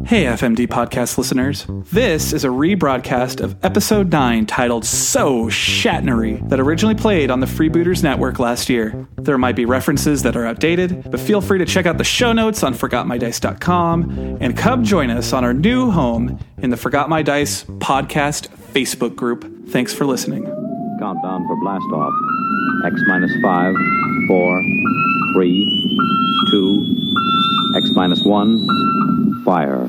Hey, FMD podcast listeners. This is a rebroadcast of episode 9 titled So Shatnery that originally played on the Freebooters Network last year. There might be references that are outdated, but feel free to check out the show notes on ForgotMyDice.com and come join us on our new home in the Forgot My Dice podcast Facebook group. Thanks for listening. Countdown for blast off. X minus 5, 4, 3, 2, X minus 1, fire.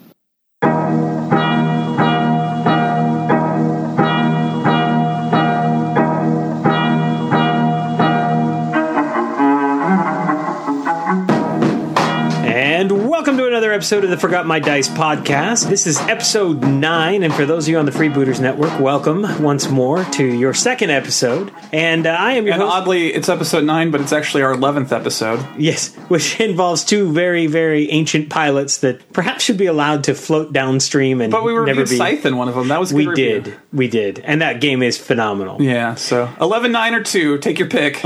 And welcome to another episode of the Forgot My Dice podcast. This is episode 9, and for those of you on the Freebooters Network, welcome once more to your second episode. And I am your And host. oddly, it's episode 9, but it's actually our 11th episode. Yes, which involves two very, very ancient pilots that perhaps should be allowed to float downstream and But we never reviewed be. Scythe in one of them. That was a good We review. did, and that game is phenomenal. Yeah, so 11, 9, or 2. Take your pick.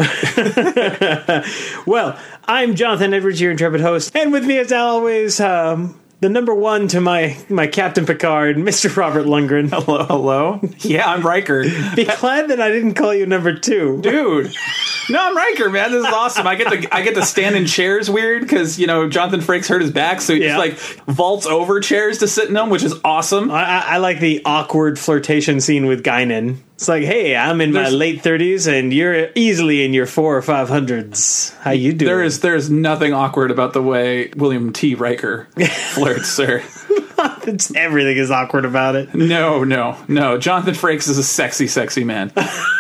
Well, I'm Jonathan Edwards, your intrepid host, and with me as always, the number one to my Captain Picard, Mr. Robert Lundgren. Hello? Yeah, I'm Riker. Be glad that I didn't call you number 2. Dude. No, I'm Riker, man. This is awesome. I get to stand in chairs weird because, Jonathan Frakes hurt his back, so he just vaults over chairs to sit in them, which is awesome. I like the awkward flirtation scene with Guinan. It's like, hey, I'm in my late 30s and you're easily in your 400s or 500s. How you doing? There's nothing awkward about the way William T. Riker flirts, sir. Everything is awkward about it. No. Jonathan Frakes is a sexy, sexy man.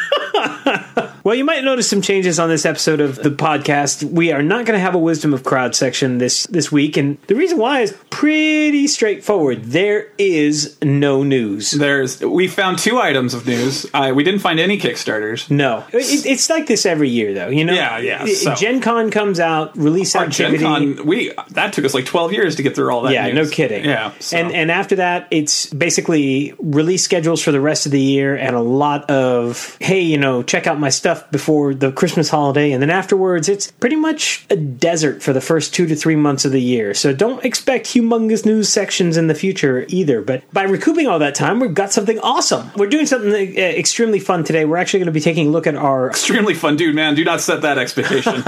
Well, you might notice some changes on this episode of the podcast. We are not going to have a Wisdom of Crowd section this week, and the reason why is pretty straightforward. There is no news. We found 2 items of news. We didn't find any Kickstarters. No. It's like this every year, though. Yeah. So. Gen Con comes out, release activity. Gen Con, that took us like 12 years to get through all that Yeah, news. no kidding. Yeah. So. And after that, it's basically release schedules for the rest of the year and a lot of, hey, check out my stuff before the Christmas holiday, and then afterwards it's pretty much a desert for the first 2 to 3 months of the year. So don't expect humongous news sections in the future either. But by recouping all that time, we've got something awesome. We're doing something extremely fun today. We're actually going to be taking a look at our extremely fun, dude, man. Do not set that expectation.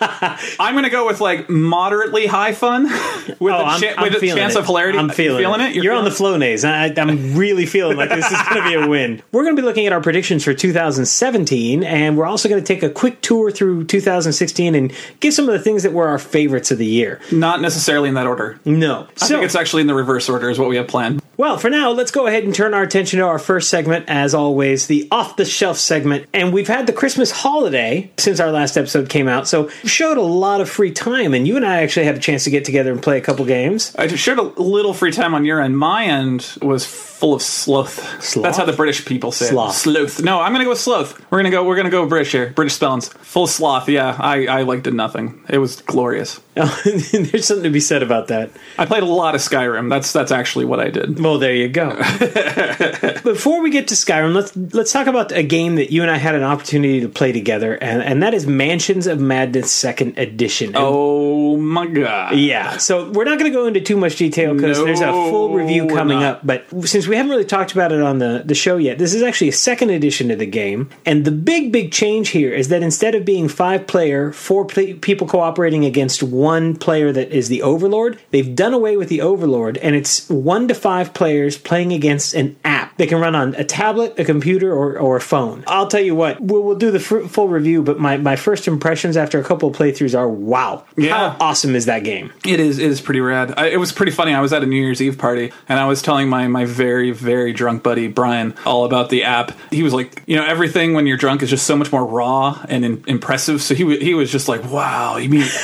I'm going to go with like moderately high fun with a chance of hilarity. I'm feeling it. You're on the flow, Naze. I'm really feeling like this is going to be a win. We're going to be looking at our predictions for 2017, and we're also going to take a quick tour through 2016 and give some of the things that were our favorites of the year. Not necessarily in that order. No. I think it's actually in the reverse order is what we have planned. Well, for now, let's go ahead and turn our attention to our first segment, as always, the off-the-shelf segment. And we've had the Christmas holiday since our last episode came out, so we showed a lot of free time, and you and I actually had a chance to get together and play a couple games. I showed a little free time on your end. My end was full of sloth. That's how the British people say it. Sloth. No, I'm going to go with sloth. We're going to go British here. British spellings. Full of sloth. Yeah, I did nothing. It was glorious. There's something to be said about that. I played a lot of Skyrim. That's actually what I did. Well, there you go. Before we get to Skyrim, let's talk about a game that you and I had an opportunity to play together, and that is Mansions of Madness 2nd Edition. Oh my god. Yeah, so we're not going to go into too much detail because there's a full review coming up, but since we haven't really talked about it on the show yet, this is actually a 2nd edition of the game, and the big change here is that instead of being 5-player, 4 people cooperating against 1 player that is the Overlord, they've done away with the Overlord, and it's 1 to 5 players playing against an app. They can run on a tablet, a computer, or a phone. I'll tell you what, we'll do the full review, but my first impressions after a couple of playthroughs are, wow, how awesome is that game? It is pretty rad. It was pretty funny. I was at a New Year's Eve party, and I was telling my very, very drunk buddy, Brian, all about the app. He was like, everything when you're drunk is just so much more raw and impressive, so he was just like, wow, you mean,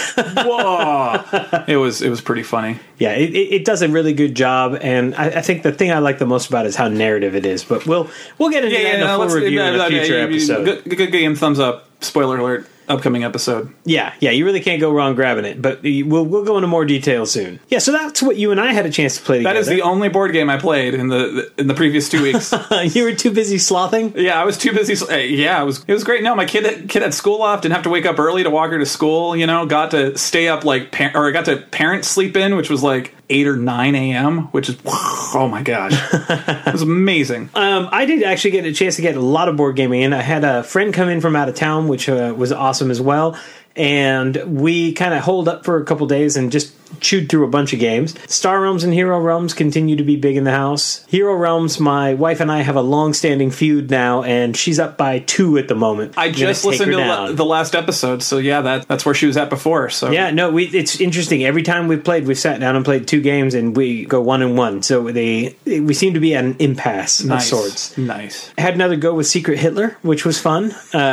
whoa. It was pretty funny. Yeah, it does a really good job, and I think the thing I like the most about it is how narrative it is. But we'll get into that in a full review in a future episode. Good game, thumbs up. Spoiler alert. Upcoming episode. Yeah, you really can't go wrong grabbing it, but we'll go into more detail soon. Yeah, so that's what you and I had a chance to play together. That is the only board game I played in the previous 2 weeks. You were too busy slothing? Yeah, I was too busy. Yeah, it was great. No, my kid had school off, didn't have to wake up early to walk her to school, got to stay up got to parent sleep in, which was like 8 or 9 a.m., which is, oh my gosh. It was amazing. I did actually get a chance to get a lot of board gaming in. I had a friend come in from out of town, which was awesome as well. And we kind of holed up for a couple days and just chewed through a bunch of games. Star Realms and Hero Realms continue to be big in the house. Hero Realms, my wife and I have a long-standing feud now, and she's up by 2 at the moment. I just listened to the last episode, so yeah, that's where she was at before. So yeah, no, it's interesting. Every time we've played, we've sat down and played 2 games, and we go 1-1. So we seem to be at an impasse of sorts. Nice. I had another go with Secret Hitler, which was fun.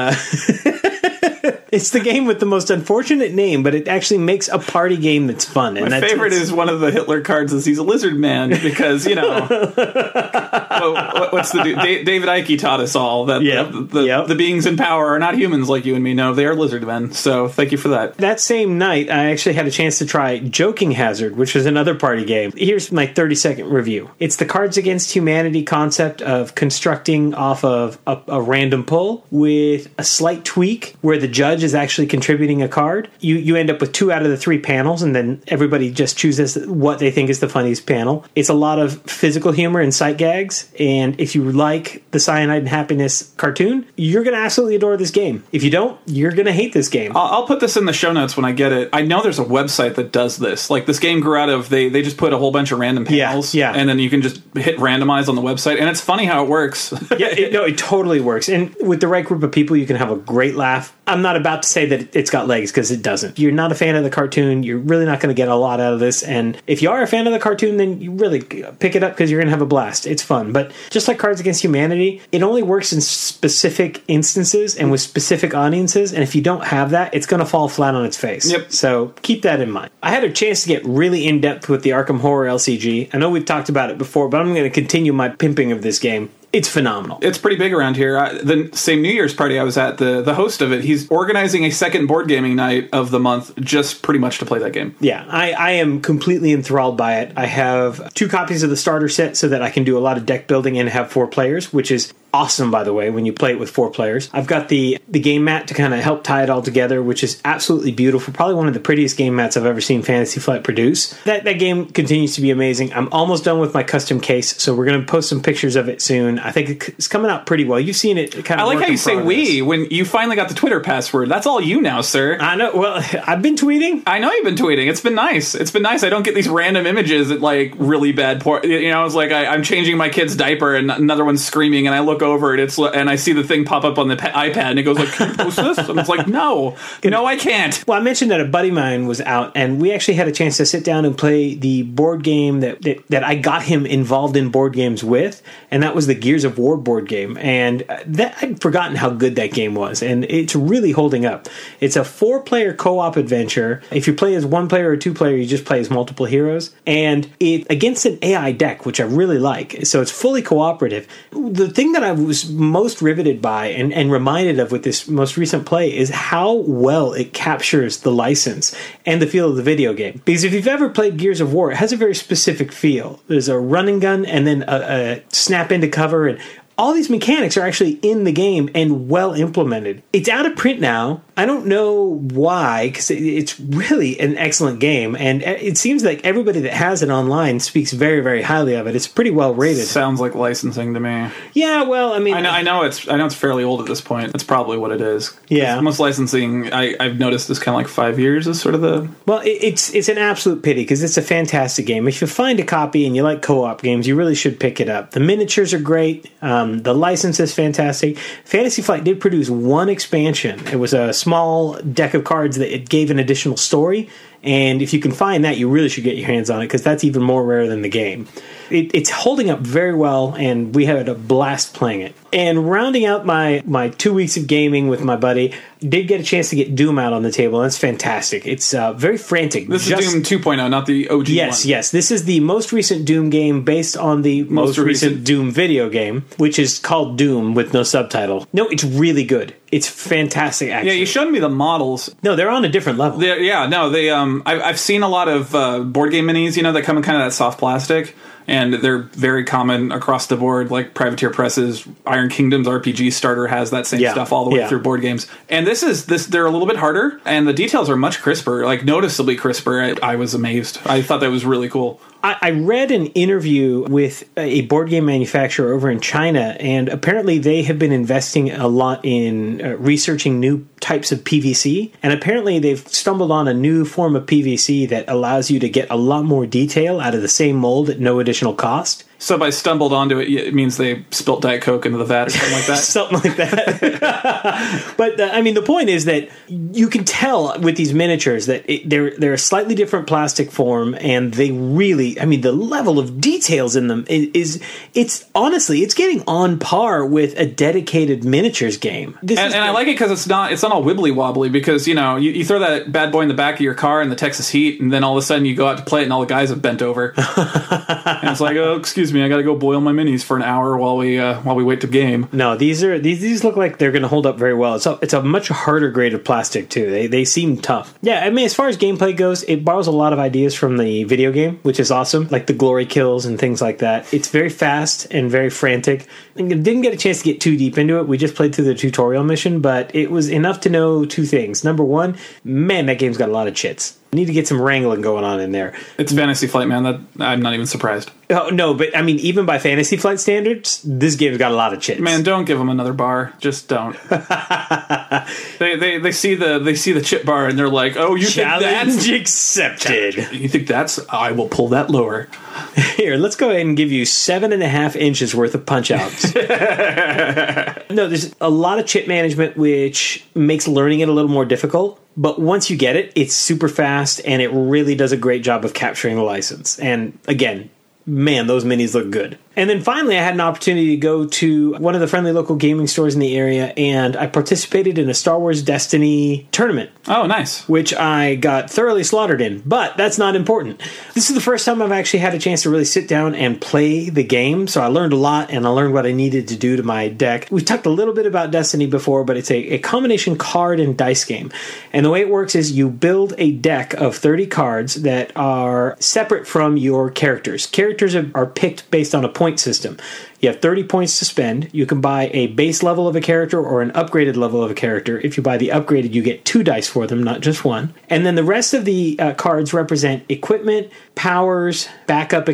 It's the game with the most unfortunate name, but it actually makes a party game that's fun. My favorite is one of the Hitler cards is he's a lizard man because, you know, what's the dude? David Icke taught us all that the beings in power are not humans like you and me. No, they are lizard men. So thank you for that. That same night, I actually had a chance to try Joking Hazard, which is another party game. Here's my 30-second review. It's the Cards Against Humanity concept of constructing off of a random pull with a slight tweak where the judge is actually contributing a card. You end up with 2 out of the 3 panels, and then everybody just chooses what they think is the funniest panel. It's a lot of physical humor and sight gags, and if you like the Cyanide and Happiness cartoon, you're going to absolutely adore this game. If you don't, you're going to hate this game. I'll put this in the show notes when I get it. I know there's a website that does this. Like, this game grew out of, they just put a whole bunch of random panels, and then you can just hit randomize on the website, and it's funny how it works. It totally works. And with the right group of people, you can have a great laugh. I'm not about to say that it's got legs, because it doesn't. You're not a fan of the cartoon, you're really not going to get a lot out of this, and if you are a fan of the cartoon, then you really pick it up because you're going to have a blast. It's fun. But just like Cards Against Humanity, it only works in specific instances and with specific audiences, and if you don't have that, it's going to fall flat on its face. Yep. So keep that in mind. I had a chance to get really in-depth with the Arkham Horror LCG. I know we've talked about it before, but I'm going to continue my pimping of this game. It's phenomenal. It's pretty big around here. The same New Year's party I was at, the host of it, he's organizing a second board gaming night of the month just pretty much to play that game. Yeah, I am completely enthralled by it. I have 2 copies of the starter set so that I can do a lot of deck building and have 4 players, which is awesome, by the way, when you play it with 4 players. I've got the game mat to kind of help tie it all together, which is absolutely beautiful. Probably one of the prettiest game mats I've ever seen Fantasy Flight produce. That game continues to be amazing. I'm almost done with my custom case, so we're going to post some pictures of it soon. I think it's coming out pretty well. You've seen it kind of. I like how you say we when you finally got the Twitter password. That's all you now, sir. I know. Well, I've been tweeting. I know you've been tweeting. It's been nice. It's been nice. I don't get these random images at like really bad you know, it's like I'm changing my kid's diaper and another one's screaming and I look over and I see the thing pop up on the iPad and it goes like, can you post this? And it's like, no, I can't. Well, I mentioned that a buddy of mine was out and we actually had a chance to sit down and play the board game that I got him involved in board games with, and that was the Gears of War board game. And I'd forgotten how good that game was, and it's really holding up. It's a 4-player co-op adventure. If you play as 1 player or 2 player, you just play as multiple heroes, and it against an AI deck, which I really like. So it's fully cooperative. The thing that I was most riveted by and reminded of with this most recent play is how well it captures the license and the feel of the video game. Because if you've ever played Gears of War, it has a very specific feel. There's a run and gun and then a snap into cover, and all these mechanics are actually in the game and well implemented. It's out of print now. I don't know why, because it's really an excellent game, and it seems like everybody that has it online speaks very, very highly of it. It's pretty well rated. Sounds like licensing to me. Yeah, well, I mean, I know it's fairly old at this point. That's probably what it is. Yeah, most licensing I've noticed is kind of like 5 years is sort of the. Well, it's an absolute pity because it's a fantastic game. If you find a copy and you like co-op games, you really should pick it up. The miniatures are great. The license is fantastic. Fantasy Flight did produce 1 expansion. It was a small deck of cards that it gave an additional story, and if you can find that, you really should get your hands on it because that's even more rare than the game. It's holding up very well, and we had a blast playing it. And rounding out my 2 weeks of gaming with my buddy, did get a chance to get Doom out on the table, and that's fantastic. It's very frantic. This is Doom 2.0, not the OG one. Yes. This is the most recent Doom game based on the most recent Doom video game, which is called Doom with no subtitle. No, it's really good. It's fantastic, actually. Yeah, you showed me the models. No, they're on a different level. They I've seen a lot of board game minis, that come in kind of that soft plastic, and they're very common across the board. Like Privateer Press's Iron Kingdoms RPG starter has that same stuff all the way through board games. And they're a little bit harder, and the details are much crisper, like noticeably crisper. I was amazed. I thought that was really cool. I read an interview with a board game manufacturer over in China, and apparently they have been investing a lot in researching new types of PVC, and apparently they've stumbled on a new form of PVC that allows you to get a lot more detail out of the same mold at no additional cost. So by stumbled onto it, it means they spilt Diet Coke into the vat or something like that? Something like that. But, the point is that you can tell with these miniatures that they're a slightly different plastic form, and they really, the level of details in them it's honestly, it's getting on par with a dedicated miniatures game. And I like it because it's not all wibbly wobbly, because, you throw that bad boy in the back of your car in the Texas heat, and then all of a sudden you go out to play it and all the guys have bent over. And it's like, oh, excuse me, I got to go boil my minis for an hour while we wait to game. No, these look like they're going to hold up very well. It's a much harder grade of plastic too. They seem tough. Yeah, as far as gameplay goes, it borrows a lot of ideas from the video game, which is awesome, like the glory kills and things like that. It's very fast and very frantic. I didn't get a chance to get too deep into it. We just played through the tutorial mission, but it was enough to know two things. Number one, man, that game's got a lot of chits. Need to get some wrangling going on in there. It's Fantasy Flight, man. I'm not even surprised. Oh, no, but even by Fantasy Flight standards, this game's got a lot of chits. Man, don't give them another bar. Just don't. They see the chip bar and they're like, "Oh, you challenge think that's accepted? You think that's? I will pull that lower." Here, let's go ahead and give you 7.5 inches worth of punch outs. No, there's a lot of chip management, which makes learning it a little more difficult. But once you get it, it's super fast, and it really does a great job of capturing the license. And again, man, those minis look good. And then finally, I had an opportunity to go to one of the friendly local gaming stores in the area, and I participated in a Star Wars Destiny tournament. Oh, nice. Which I got thoroughly slaughtered in, but that's not important. This is the first time I've actually had a chance to really sit down and play the game, so I learned a lot, and I learned what I needed to do to my deck. We've talked a little bit about Destiny before, but it's a combination card and dice game. And the way it works is you build a deck of 30 cards that are separate from your characters. Characters are picked based on a point system. You have 30 points to spend. You can buy a base level of a character or an upgraded level of a character. If you buy the upgraded, you get 2 dice for them, not just 1. And then the rest of the cards represent equipment, powers, backup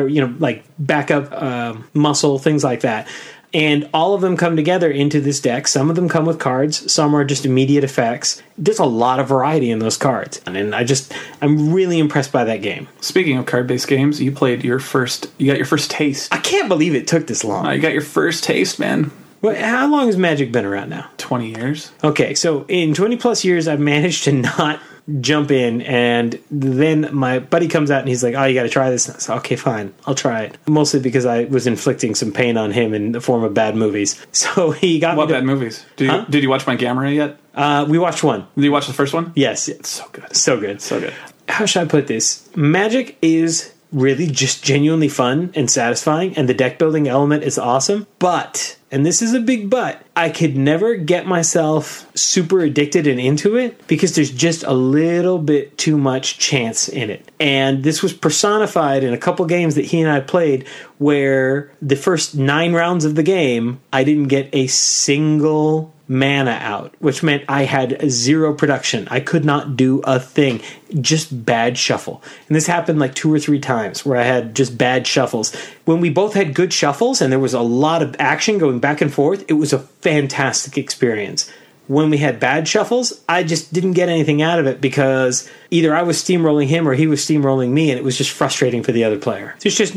muscle, things like that. And all of them come together into this deck. Some of them come with cards. Some are just immediate effects. There's a lot of variety in those cards. And I'm really impressed by that game. Speaking of card-based games, you got your first taste. I can't believe it took this long. You got your first taste, man. Well, how long has Magic been around now? 20 years. Okay, so in 20 plus years, I've managed to not jump in, and then my buddy comes out and he's like, "Oh, you got to try this." And I said, "Okay, fine, I'll try it." Mostly because I was inflicting some pain on him in the form of bad movies. So he got what bad movies? Did you watch My Gamera yet? We watched one. Did you watch the first one? Yes, it's so good, so good. How should I put this? Magic is really just genuinely fun and satisfying, and the deck building element is awesome. But, and this is a big but, I could never get myself super addicted and into it because there's just a little bit too much chance in it. And this was personified in a couple games that he and I played where the first 9 rounds of the game, I didn't get a single mana out, which meant I had 0 production. I could not do a thing. Just bad shuffle. And this happened like 2 or 3 times where I had just bad shuffles. When we both had good shuffles and there was a lot of action going back and forth, it was a fantastic experience. When we had bad shuffles, I just didn't get anything out of it because either I was steamrolling him or he was steamrolling me, and it was just frustrating for the other player. There's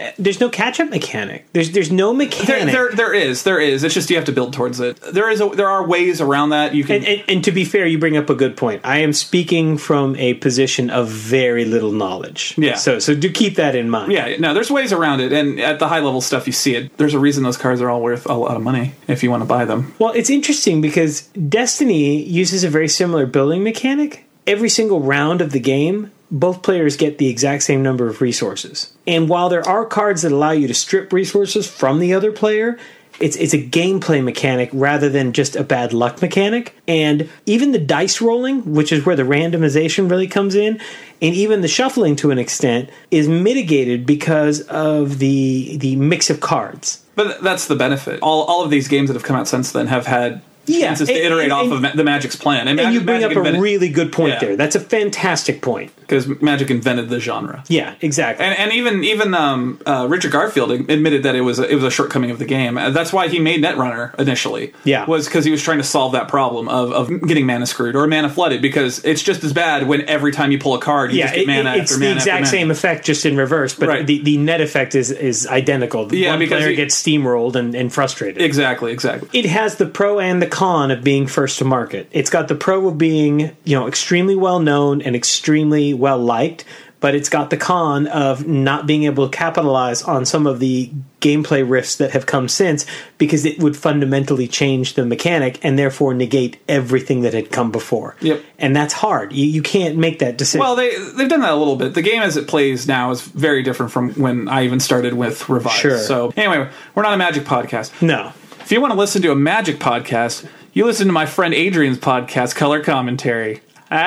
no catch-up mechanic. There's no mechanic. There is. It's just you have to build towards it. There are ways around that. You can. And to be fair, you bring up a good point. I am speaking from a position of very little knowledge. Yeah. So do keep that in mind. Yeah. No, there's ways around it, and at the high level stuff, you see it. There's a reason those cards are all worth a lot of money if you want to buy them. Well, it's interesting because Destiny uses a very similar building mechanic. Every single round of the game, both players get the exact same number of resources. And while there are cards that allow you to strip resources from the other player, It's a gameplay mechanic rather than just a bad luck mechanic. And even the dice rolling, which is where the randomization really comes in, and even the shuffling to an extent, is mitigated because of the mix of cards. But that's the benefit. All of these games that have come out since then have had chances to iterate off of the Magic's plan. And you bring up a really good point there. That's a fantastic point. Because Magic invented the genre. Yeah, exactly. And even Richard Garfield admitted that it was a shortcoming of the game. That's why he made Netrunner initially. Yeah. Was because he was trying to solve that problem of getting mana screwed or mana flooded, because it's just as bad when every time you pull a card, you just get mana after mana. It's the exact same effect, just in reverse, but the net effect is identical. One player gets steamrolled and frustrated. Exactly. It has the pro and the con of being first to market. It's got the pro of being, extremely well known and extremely well liked, but it's got the con of not being able to capitalize on some of the gameplay rifts that have come since, because it would fundamentally change the mechanic and therefore negate everything that had come before. Yep. And that's hard. You can't make that decision. Well, they've done that a little bit. The game as it plays now is very different from when I even started with Revive. Sure. So anyway, we're not a Magic podcast. No. If you want to listen to a Magic podcast, you listen to my friend Adrian's podcast, Color Commentary.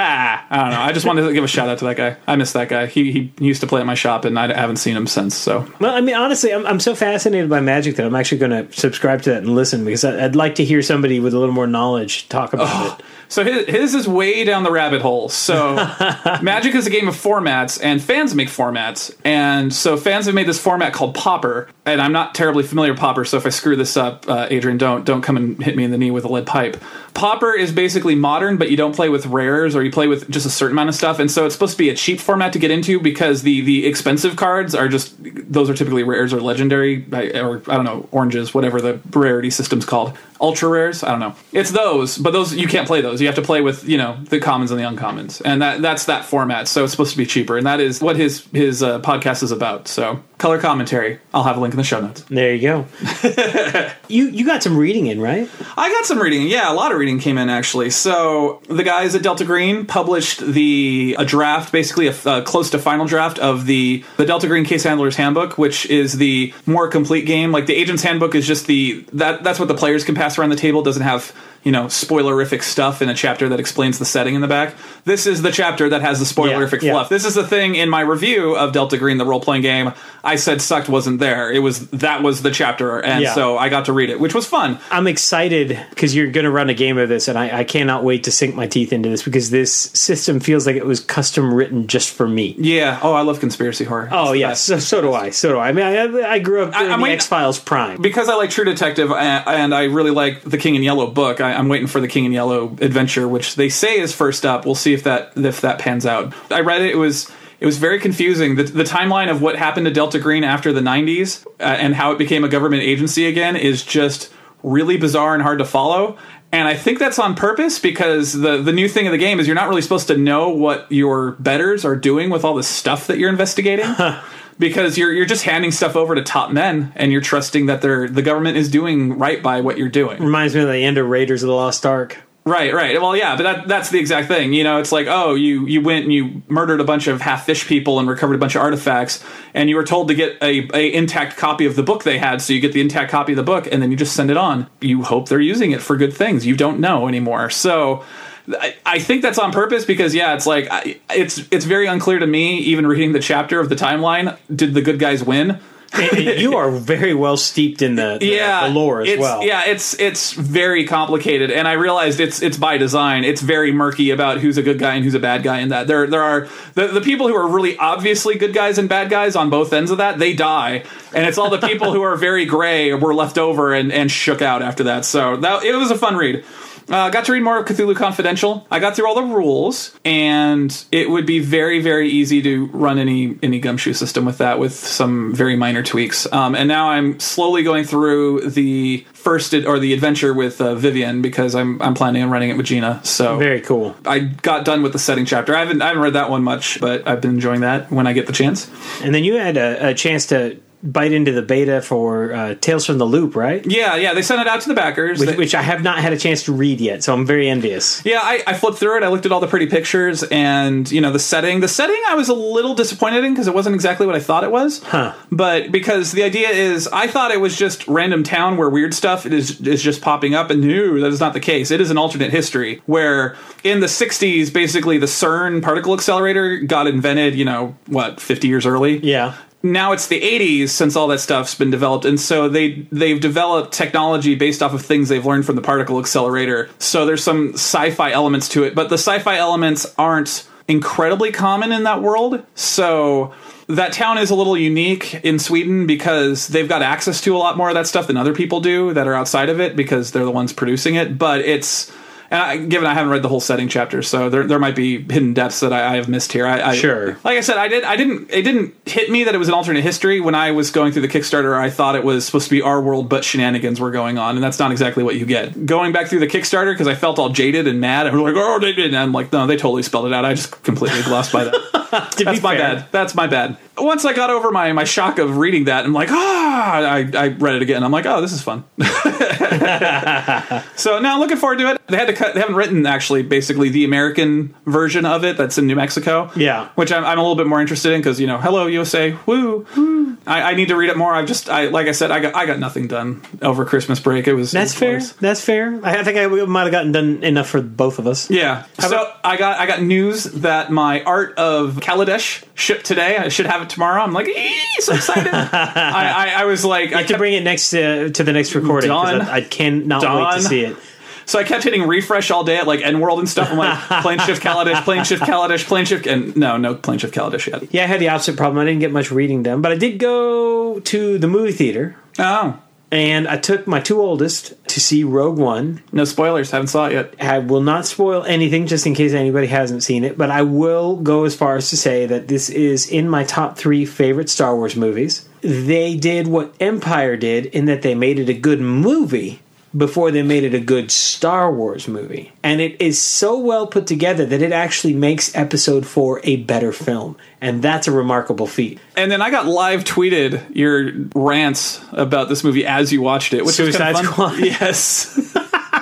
I don't know. I just wanted to give a shout out to that guy. I miss that guy. He used to play at my shop, and I haven't seen him since. So, well, I mean, honestly, I'm so fascinated by Magic that I'm actually going to subscribe to that and listen, because I'd like to hear somebody with a little more knowledge talk about it. So his is way down the rabbit hole. So Magic is a game of formats, and fans make formats. And so fans have made this format called Pauper. And I'm not terribly familiar with Pauper, so if I screw this up, Adrian, don't come and hit me in the knee with a lead pipe. Pauper is basically modern, but you don't play with rares, or you play with just a certain amount of stuff. And so it's supposed to be a cheap format to get into, because the expensive cards are those are typically rares or legendary, or I don't know, oranges, whatever the rarity system's called. Ultra rares? I don't know. It's those, but those you can't play those. You have to play with, the commons and the uncommons. And that's that format. So it's supposed to be cheaper. And that is what his podcast is about. So Color Commentary. I'll have a link in the show notes. There you go. You got some reading in, right? I got some reading. Yeah, a lot of reading came in, actually. So the guys at Delta Green published a draft, basically a close to final draft of the Delta Green Case Handler's Handbook, which is the more complete game. Like the Agent's Handbook is just that's what the players can pass around the table. It doesn't have spoilerific stuff in a chapter that explains the setting in the back. This is the chapter that has the spoilerific fluff. This is the thing in my review of Delta Green, the role-playing game, I said sucked wasn't there. That was the chapter, and so I got to read it, which was fun. I'm excited because you're going to run a game of this, and I cannot wait to sink my teeth into this, because this system feels like it was custom written just for me. Yeah. Oh, I love conspiracy horror. Oh, yes. So do I. I mean, I grew up during the X-Files prime. Because I like True Detective, and I really like the King in Yellow book, I'm waiting for the King in Yellow adventure, which they say is first up. We'll see if that pans out. I read it. It was very confusing. The timeline of what happened to Delta Green after the 90s and how it became a government agency again is just really bizarre and hard to follow. And I think that's on purpose, because the new thing of the game is you're not really supposed to know what your betters are doing with all the stuff that you're investigating. Because you're just handing stuff over to top men, and you're trusting that the government is doing right by what you're doing. Reminds me of the end of Raiders of the Lost Ark. Right. Well, yeah, but that's the exact thing. It's like, oh, you went and you murdered a bunch of half-fish people and recovered a bunch of artifacts, and you were told to get a intact copy of the book they had, so you get the intact copy of the book, and then you just send it on. You hope they're using it for good things. You don't know anymore. So I think that's on purpose, because it's like it's very unclear to me, even reading the chapter of the timeline. Did the good guys win? You are very well steeped in the lore as well. Yeah, it's very complicated, and I realized it's by design. It's very murky about who's a good guy and who's a bad guy in that. There are the people who are really obviously good guys and bad guys on both ends of that, they die. And it's all the people who are very gray were left over and shook out after that. So it was a fun read. Got to read more of Cthulhu Confidential. I got through all the rules, and it would be very, very easy to run any gumshoe system with that, with some very minor tweaks. And now I'm slowly going through the the adventure with Vivian, because I'm planning on running it with Gina. So very cool. I got done with the setting chapter. I haven't read that one much, but I've been enjoying that when I get the chance. And then you had a chance to bite into the beta for Tales from the Loop, right? Yeah, they sent it out to the backers. Which I have not had a chance to read yet, so I'm very envious. Yeah, I flipped through it. I looked at all the pretty pictures, and the setting. The setting I was a little disappointed in because it wasn't exactly what I thought it was. Huh. But because the idea is, I thought it was just random town where weird stuff is just popping up, and no, that is not the case. It is an alternate history where in the 60s, basically the CERN particle accelerator got invented, 50 years early? Yeah. Now it's the 80s since all that stuff's been developed, and so they've developed technology based off of things they've learned from the particle accelerator. So there's some sci-fi elements to it, but the sci-fi elements aren't incredibly common in that world. So that town is a little unique in Sweden because they've got access to a lot more of that stuff than other people do that are outside of it because they're the ones producing it. But it's... And given I haven't read the whole setting chapter, so there might be hidden depths that I have missed here. Sure. Like I said, it didn't hit me that it was an alternate history. When I was going through the Kickstarter, I thought it was supposed to be our world, but shenanigans were going on, and that's not exactly what you get. Going back through the Kickstarter, because I felt all jaded and mad, and we're like, oh, they did. And I'm like, no, they totally spelled it out. I just completely glossed by that. That's my bad. That's my bad. Once I got over my shock of reading that, I'm like, I read it again. I'm like, oh, this is fun. So now I'm looking forward to it. They haven't written actually basically the American version of it that's in New Mexico. Yeah. Which I'm a little bit more interested in because, hello USA, woo. I need to read it more. Like I said, I got nothing done over Christmas break. That's fair. That's fair. I think I might have gotten done enough for both of us. Yeah. So I got news that my Art of Kaladesh shipped today. I should have it tomorrow. I'm like, so excited. I was like, I have to bring it next to the next recording. I cannot wait to see it. So I kept hitting refresh all day at like N-World and stuff. I'm like, Plane Shift Kaladesh, Plane Shift Kaladesh, Plane Shift, and no Plane Shift Kaladesh yet. Yeah, I had the opposite problem. I didn't get much reading done, but I did go to the movie theater. Oh. And I took my two oldest to see Rogue One. No spoilers, haven't saw it yet. I will not spoil anything just in case anybody hasn't seen it, but I will go as far as to say that this is in my top 3 favorite Star Wars movies. They did what Empire did in that they made it a good movie before they made it a good Star Wars movie. And it is so well put together that it actually makes Episode 4 a better film. And that's a remarkable feat. And then I got live tweeted your rants about this movie as you watched it, which Suicide was kind of fun. Squad? Yes.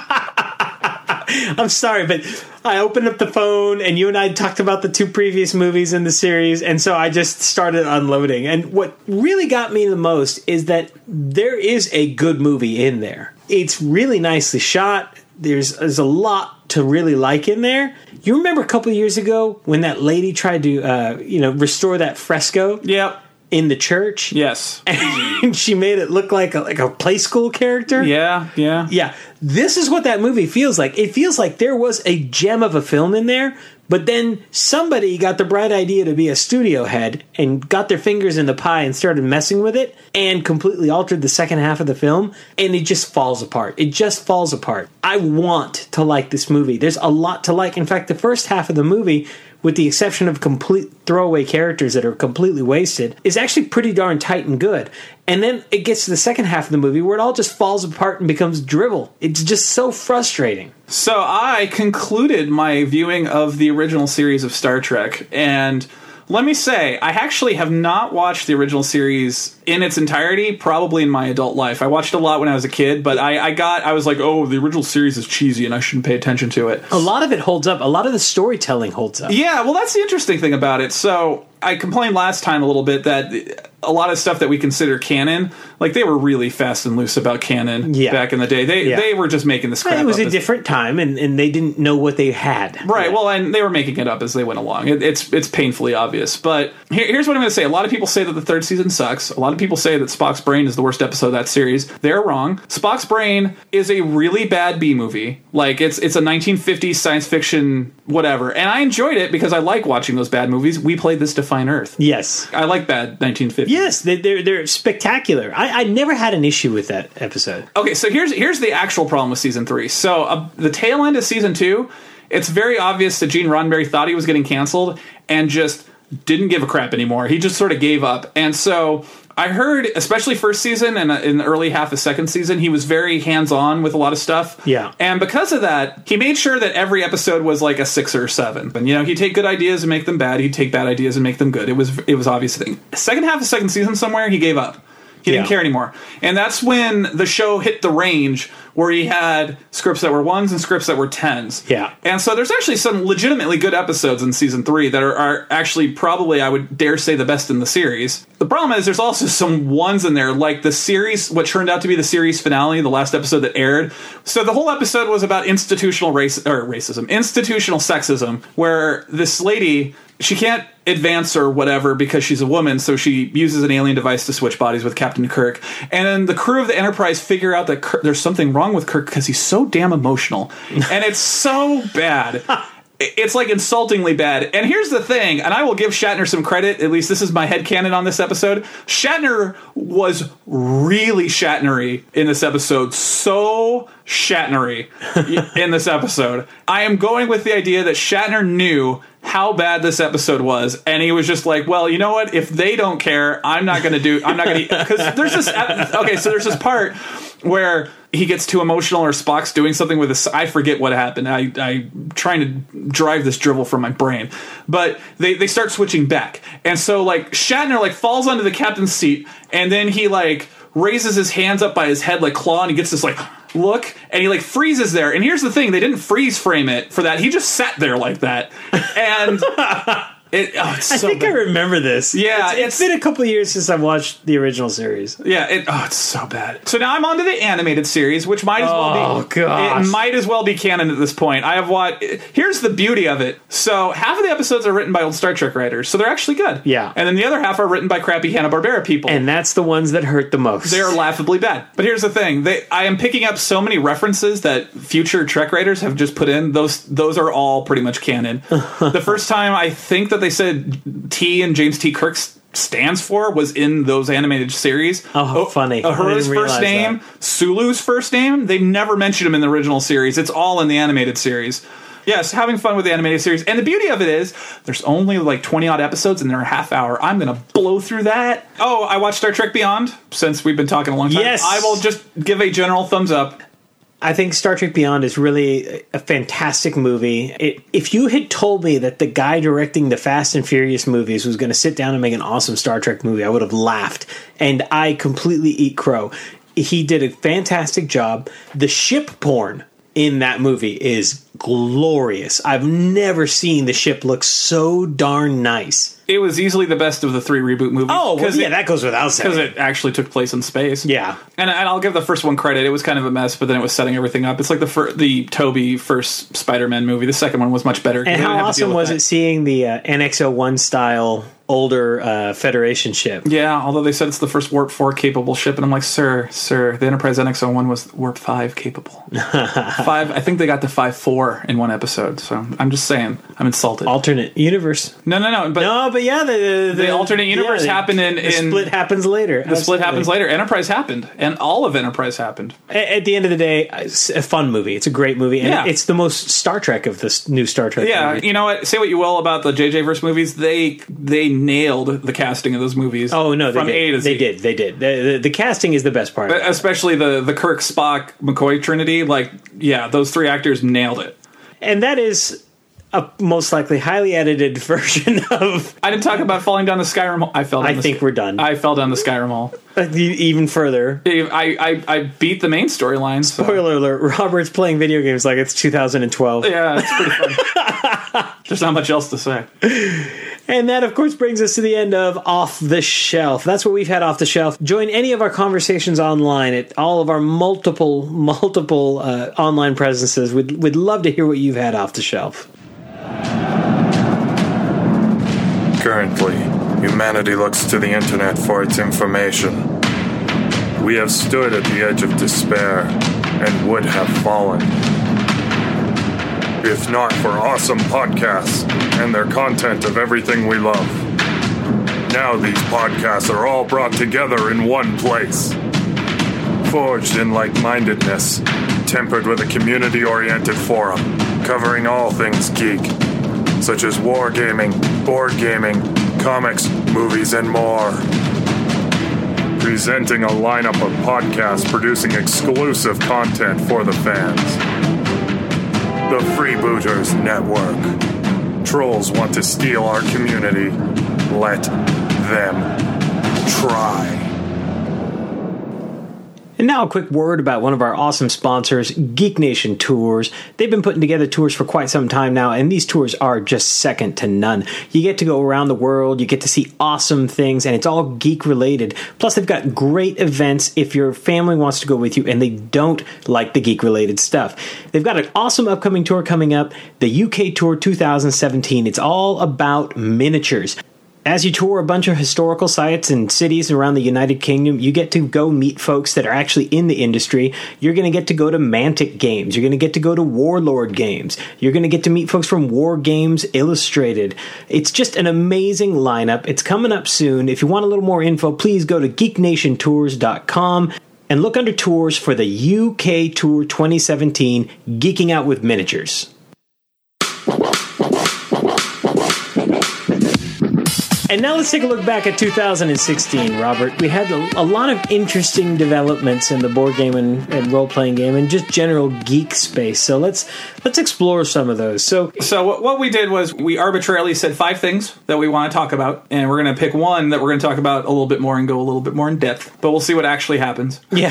I'm sorry, but I opened up the phone and you and I talked about the 2 previous movies in the series, and so I just started unloading. And what really got me the most is that there is a good movie in there. It's really nicely shot. There's a lot to really like in there. You remember a couple of years ago when that lady tried to restore that fresco? Yep. In the church? Yes. And she made it look like a play school character? Yeah. Yeah. This is what that movie feels like. It feels like there was a gem of a film in there, but then somebody got the bright idea to be a studio head and got their fingers in the pie and started messing with it and completely altered the second half of the film, and it just falls apart. It just falls apart. I want to like this movie. There's a lot to like. In fact, the first half of the movie, with the exception of complete throwaway characters that are completely wasted, is actually pretty darn tight and good. And then it gets to the second half of the movie where it all just falls apart and becomes drivel. It's just so frustrating. So I concluded my viewing of the original series of Star Trek, and let me say, I actually have not watched the original series in its entirety, probably in my adult life. I watched a lot when I was a kid, but I was like, oh, the original series is cheesy and I shouldn't pay attention to it. A lot of it holds up. A lot of the storytelling holds up. Yeah, well, that's the interesting thing about it. So I complained last time a little bit that a lot of stuff that we consider canon, like they were really fast and loose about canon back in the day. They were just making this crap. It was a different time, and they didn't know what they had. Right. Well, and they were making it up as they went along. It's painfully obvious. But here's what I'm going to say. A lot of people say that the third season sucks. A lot of people say that Spock's Brain is the worst episode of that series. They're wrong. Spock's Brain is a really bad B movie. Like it's a 1950s science fiction whatever, and I enjoyed it because I like watching those bad movies. We played This Define Earth. Yes, I like bad 1950s. Yes, they're spectacular. I never had an issue with that episode. Okay, so here's the actual problem with season 3. So the tail end of season 2, it's very obvious that Gene Roddenberry thought he was getting canceled and just didn't give a crap anymore. He just sort of gave up, and so I heard, especially first season and in the early half of second season, he was very hands-on with a lot of stuff. Yeah. And because of that, he made sure that every episode was like a 6 or 7. And, he'd take good ideas and make them bad. He'd take bad ideas and make them good. It was obvious thing. Second half of second season somewhere, he gave up. He didn't care anymore. And that's when the show hit the range where he had scripts that were 1s and scripts that were 10s. Yeah. And so there's actually some legitimately good episodes in season 3 that are actually probably, I would dare say, the best in the series. The problem is there's also some 1s in there, like the series, what turned out to be the series finale, the last episode that aired. So the whole episode was about institutional institutional sexism, where this lady, she can't advance or whatever because she's a woman, so she uses an alien device to switch bodies with Captain Kirk. And then the crew of the Enterprise figure out that there's something wrong with Kirk because he's so damn emotional. And it's so bad. It's like insultingly bad. And here's the thing, and I will give Shatner some credit, at least this is my headcanon on this episode. Shatner was really Shatnery in this episode. So Shatnery in this episode. I am going with the idea that Shatner knew how bad this episode was, and he was just like, well, you know what? If they don't care, I'm not going to, because there's this, okay, so there's this part where he gets too emotional, or Spock's doing something with his, I forget what happened. I'm trying to drive this drivel from my brain, but they start switching back. And so like Shatner like falls onto the captain's seat, and then he like raises his hands up by his head like claw, and he gets this like look, and he like freezes there. And here's the thing, they didn't freeze frame it for that. He just sat there like that. And it's so I think bad. I remember this. Yeah, it's been a couple of years since I've watched the original series. Yeah, it's so bad. So now I'm on to the animated series, which might as well be. Oh, gosh. It might as well be canon at this point. I have watched. Here's the beauty of it. So half of the episodes are written by old Star Trek writers, so they're actually good. Yeah. And then the other half are written by crappy Hanna-Barbera people. And that's the ones that hurt the most. They're laughably bad. But here's the thing. I am picking up so many references that future Trek writers have just put in. Those are all pretty much canon. The first time I think that they said T and James T. Kirk stands for was in those animated series. Oh, funny. Uhura's first name, Sulu's first name, they never mentioned him in the original series. It's all in the animated series. Yes, having fun with the animated series. And the beauty of it is, there's only like 20-odd episodes and they're a half hour. I'm going to blow through that. Oh, I watched Star Trek Beyond, since we've been talking a long time. Yes. I will just give a general thumbs up. I think Star Trek Beyond is really a fantastic movie. If you had told me that the guy directing the Fast and Furious movies was going to sit down and make an awesome Star Trek movie, I would have laughed. And I completely eat crow. He did a fantastic job. The ship porn in that movie is glorious. I've never seen the ship look so darn nice. It was easily the best of the 3 reboot movies. Oh, well, yeah, that goes without saying. Because it actually took place in space. Yeah. And I'll give the first one credit. It was kind of a mess, but then it was setting everything up. It's like the Toby first Spider-Man movie. The second one was much better. And how awesome was it seeing the NX-01 style older Federation ship? Yeah, although they said it's the first Warp 4 capable ship, and I'm like, sir, the Enterprise NX-01 was Warp 5 capable. 5, I think they got to 5.4 in one episode, so I'm just saying, I'm insulted. Alternate universe. But yeah, the alternate universe happened in... The split happens later. The split happens later. Enterprise happened, and all of Enterprise happened. At the end of the day, it's a fun movie. It's a great movie, and it's the most Star Trek of this new Star Trek movie. You know what? Say what you will about the JJ verse movies, they nailed the casting of those movies. Oh, no, from A to Z. They did. The casting is the best part. Especially the Kirk, Spock, McCoy trinity. Like, yeah, those 3 actors nailed it. And that is a most likely highly edited version of... I didn't talk about falling down the Skyrim hole. I think we're done. I fell down the Skyrim hole. Even further. I beat the main storyline. Spoiler alert, Robert's playing video games like it's 2012. Yeah, it's pretty fun. There's not much else to say. And that, of course, brings us to the end of Off the Shelf. That's what we've had off the shelf. Join any of our conversations online at all of our multiple online presences. We'd love to hear what you've had off the shelf. Currently, humanity looks to the internet for its information. We have stood at the edge of despair and would have fallen. If not for awesome podcasts and their content of everything we love. Now these podcasts are all brought together in one place. Forged in like-mindedness, tempered with a community-oriented forum, covering all things geek, such as wargaming, board gaming, comics, movies, and more. Presenting a lineup of podcasts producing exclusive content for the fans. The Freebooters Network. Trolls want to steal our community. Let them try. And now a quick word about one of our awesome sponsors, Geek Nation Tours. They've been putting together tours for quite some time now, and these tours are just second to none. You get to go around the world, you get to see awesome things, and it's all geek related. Plus, they've got great events if your family wants to go with you and they don't like the geek related stuff. They've got an awesome upcoming tour coming up, the UK Tour 2017. It's all about miniatures. As you tour a bunch of historical sites and cities around the United Kingdom, you get to go meet folks that are actually in the industry. You're going to get to go to Mantic Games. You're going to get to go to Warlord Games. You're going to get to meet folks from War Games Illustrated. It's just an amazing lineup. It's coming up soon. If you want a little more info, please go to geeknationtours.com and look under tours for the UK Tour 2017, Geeking Out with Miniatures. And now let's take a look back at 2016, Robert. We had a lot of interesting developments in the board game and role-playing game and just general geek space. So let's explore some of those. So what we did was we arbitrarily said 5 things that we want to talk about, and we're going to pick one that we're going to talk about a little bit more and go a little bit more in depth. But we'll see what actually happens. Yeah.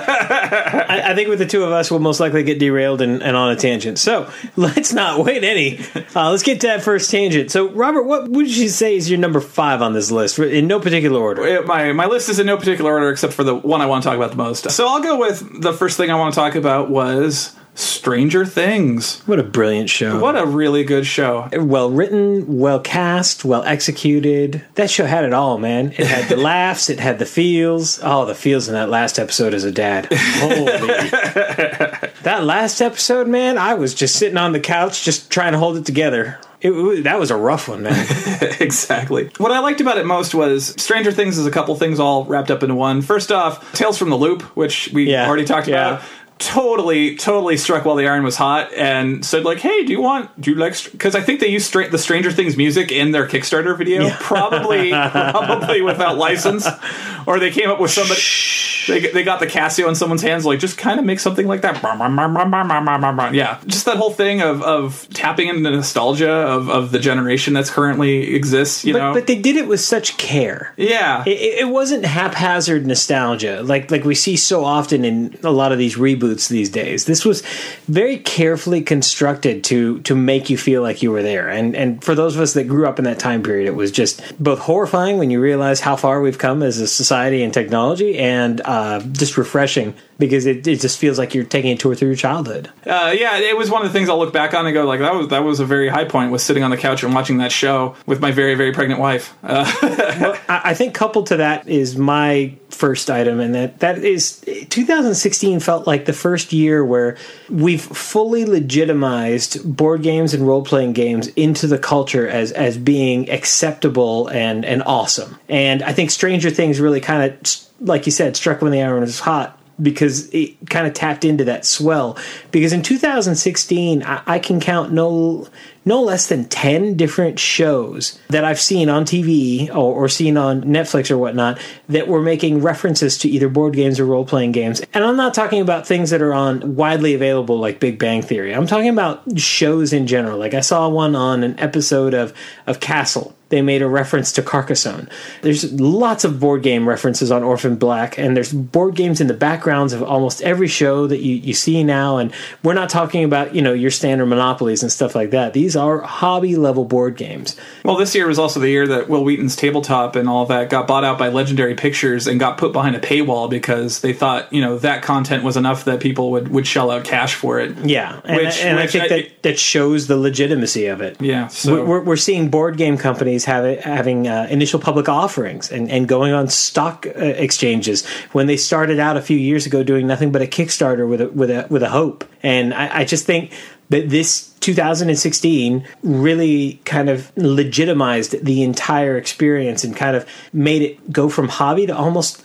I think with the two of us, we'll most likely get derailed and on a tangent. So let's not wait any. Let's get to that first tangent. So, Robert, what would you say is your number 5 on this list, in no particular order? My list is in no particular order except for the one I want to talk about the most. So I'll go with the first thing I want to talk about was Stranger Things. What a brilliant show. What a really good show. Well written, well cast, well executed. That show had it all, man. It had the laughs, it had the feels. Oh, the feels in that last episode as a dad. Holy. That last episode, man, I was just sitting on the couch just trying to hold it together. That was a rough one, man. Exactly. What I liked about it most was Stranger Things is a couple things all wrapped up into one. First off, Tales from the Loop, which we already talked about. Totally struck while the iron was hot and said, like, hey, do you like, because I think they used the Stranger Things music in their Kickstarter video, probably without license, or they came up with somebody, they got the Casio in someone's hands, like, just kind of make something like that. Yeah, just that whole thing of tapping into nostalgia of the generation that's currently exists, you know? But they did it with such care. Yeah. It wasn't haphazard nostalgia like we see so often in a lot of these reboots these days. This was very carefully constructed to make you feel like you were there. And for those of us that grew up in that time period, it was just both horrifying when you realize how far we've come as a society and technology, and just refreshing because it just feels like you're taking a tour through your childhood. Yeah, it was one of the things I'll look back on and go, like, that was a very high point, was sitting on the couch and watching that show with my very, very pregnant wife. Well, I think coupled to that is my first item, and that is 2016 felt like the first year where we've fully legitimized board games and role-playing games into the culture as being acceptable and awesome. And I think Stranger Things really kind of, like you said, struck when the iron was hot, because it kind of tapped into that swell. Because in 2016, I can count no less than 10 different shows that I've seen on TV or seen on Netflix or whatnot that were making references to either board games or role-playing games. And I'm not talking about things that are on widely available like Big Bang Theory. I'm talking about shows in general. Like I saw one on an episode of Castle. They made a reference to Carcassonne. There's lots of board game references on Orphan Black, and there's board games in the backgrounds of almost every show that you see now. And we're not talking about, your standard Monopolies and stuff like that. These are hobby-level board games. Well, this year was also the year that Will Wheaton's Tabletop and all of that got bought out by Legendary Pictures and got put behind a paywall because they thought, that content was enough that people would shell out cash for it. Yeah, and I think that shows the legitimacy of it. Yeah. So we're seeing board game companies having initial public offerings and going on stock exchanges when they started out a few years ago doing nothing but a Kickstarter with a hope. And I just think that this 2016 really kind of legitimized the entire experience and kind of made it go from hobby to almost,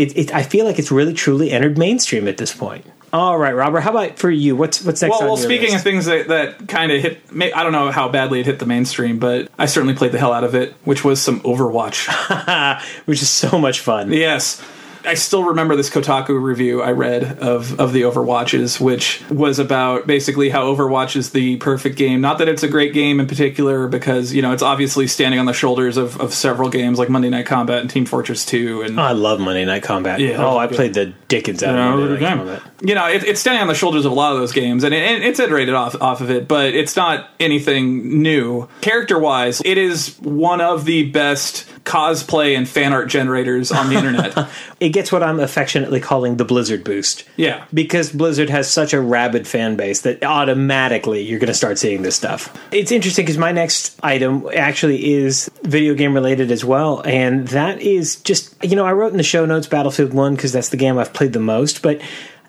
I feel like it's really truly entered mainstream at this point. All right, Robert, how about for you? What's next on your speaking list? Of things that kind of hit, I don't know how badly it hit the mainstream, but I certainly played the hell out of it, which was some Overwatch. Which is so much fun. Yes. I still remember this Kotaku review I read of the Overwatches, which was about basically how Overwatch is the perfect game. Not that it's a great game in particular, because, you know, it's obviously standing on the shoulders of several games like Monday Night Combat and Team Fortress 2. And I love Monday Night Combat. Yeah, I played the dickens out of Monday Night Combat. You know, it's standing on the shoulders of a lot of those games, and it's iterated off of it, but it's not anything new. Character-wise, it is one of the best cosplay and fan art generators on the internet. It gets what I'm affectionately calling the Blizzard boost. Yeah. Because Blizzard has such a rabid fan base that automatically you're going to start seeing this stuff. It's interesting because my next item actually is video game related as well, and that is just, you know, I wrote in the show notes Battlefield 1 because that's the game I've played the most, but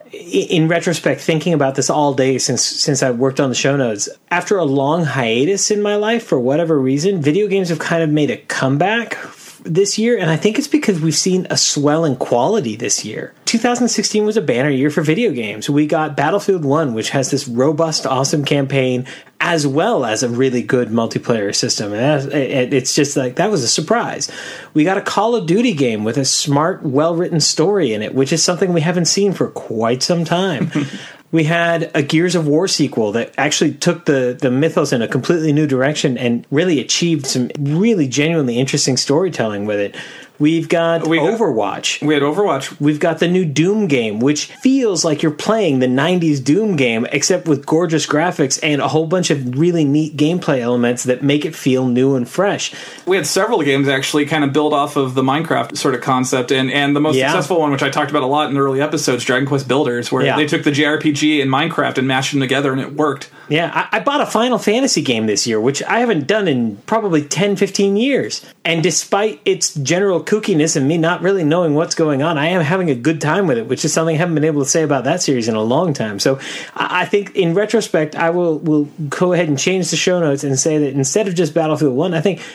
in retrospect, thinking about this all day since I worked on the show notes, after a long hiatus in my life, for whatever reason, video games have kind of made a comeback this year, and I think it's because we've seen a swell in quality this year. 2016 was a banner year for video games. We got Battlefield 1, which has this robust, awesome campaign, as well as a really good multiplayer system. And it's just like, that was a surprise. We got a Call of Duty game with a smart, well-written story in it, which is something we haven't seen for quite some time. We had a Gears of War sequel that actually took the mythos in a completely new direction and really achieved some really genuinely interesting storytelling with it. We've got Overwatch. We had Overwatch. We've got the new Doom game, which feels like you're playing the 90s Doom game, except with gorgeous graphics and a whole bunch of really neat gameplay elements that make it feel new and fresh. We had several games actually kind of build off of the Minecraft sort of concept, and the most successful one, which I talked about a lot in early episodes, Dragon Quest Builders, where they took the JRPG and Minecraft and mashed them together, and it worked. Yeah, I bought a Final Fantasy game this year, which I haven't done in probably 10, 15 years. And despite its general kookiness and me not really knowing what's going on, I am having a good time with it, which is something I haven't been able to say about that series in a long time. So I think in retrospect, I will go ahead and change the show notes and say that instead of just Battlefield 1, I think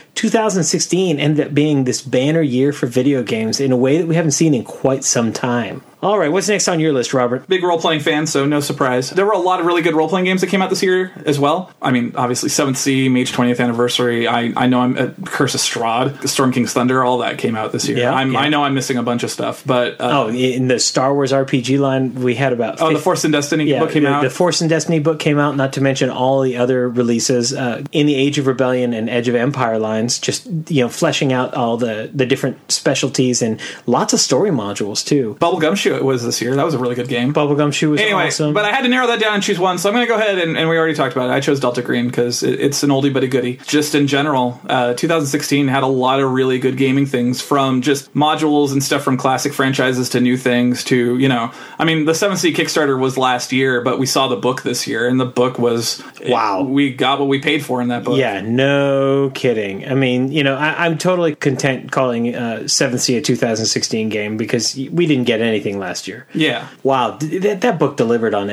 2016 ended up being this banner year for video games in a way that we haven't seen in quite some time. All right, what's next on your list, Robert? Big role-playing fan, so no surprise. There were a lot of really good role-playing games that came out this year as well. I mean, obviously, 7th Sea, Mage 20th Anniversary, I know I'm at Curse of Strahd, Storm King's Thunder, all that came out this year. I know I'm missing a bunch of stuff, but... in the Star Wars RPG line, we had about... the Force and Destiny book came out. The Force and Destiny book came out, not to mention all the other releases in the Age of Rebellion and Edge of Empire lines, just, you know, fleshing out all the different specialties and lots of story modules, too. Bubblegum Shoe was this year. That was a really good game. Bubblegum Shoe was awesome. But I had to narrow that down and choose one, so I'm going to go ahead, and we already talked about it. I chose Delta Green because it's an oldie but a goodie. Just in general, 2016 had a lot of really good gaming things, from just modules and stuff from classic franchises to new things to, you know, I mean, the 7th Sea Kickstarter was last year, but we saw the book this year, and the book was... Wow. We got what we paid for in that book. Yeah, no kidding. I mean, you know, I'm totally content calling 7th Sea a 2016 game because we didn't get anything last year. Yeah. Wow, that book delivered on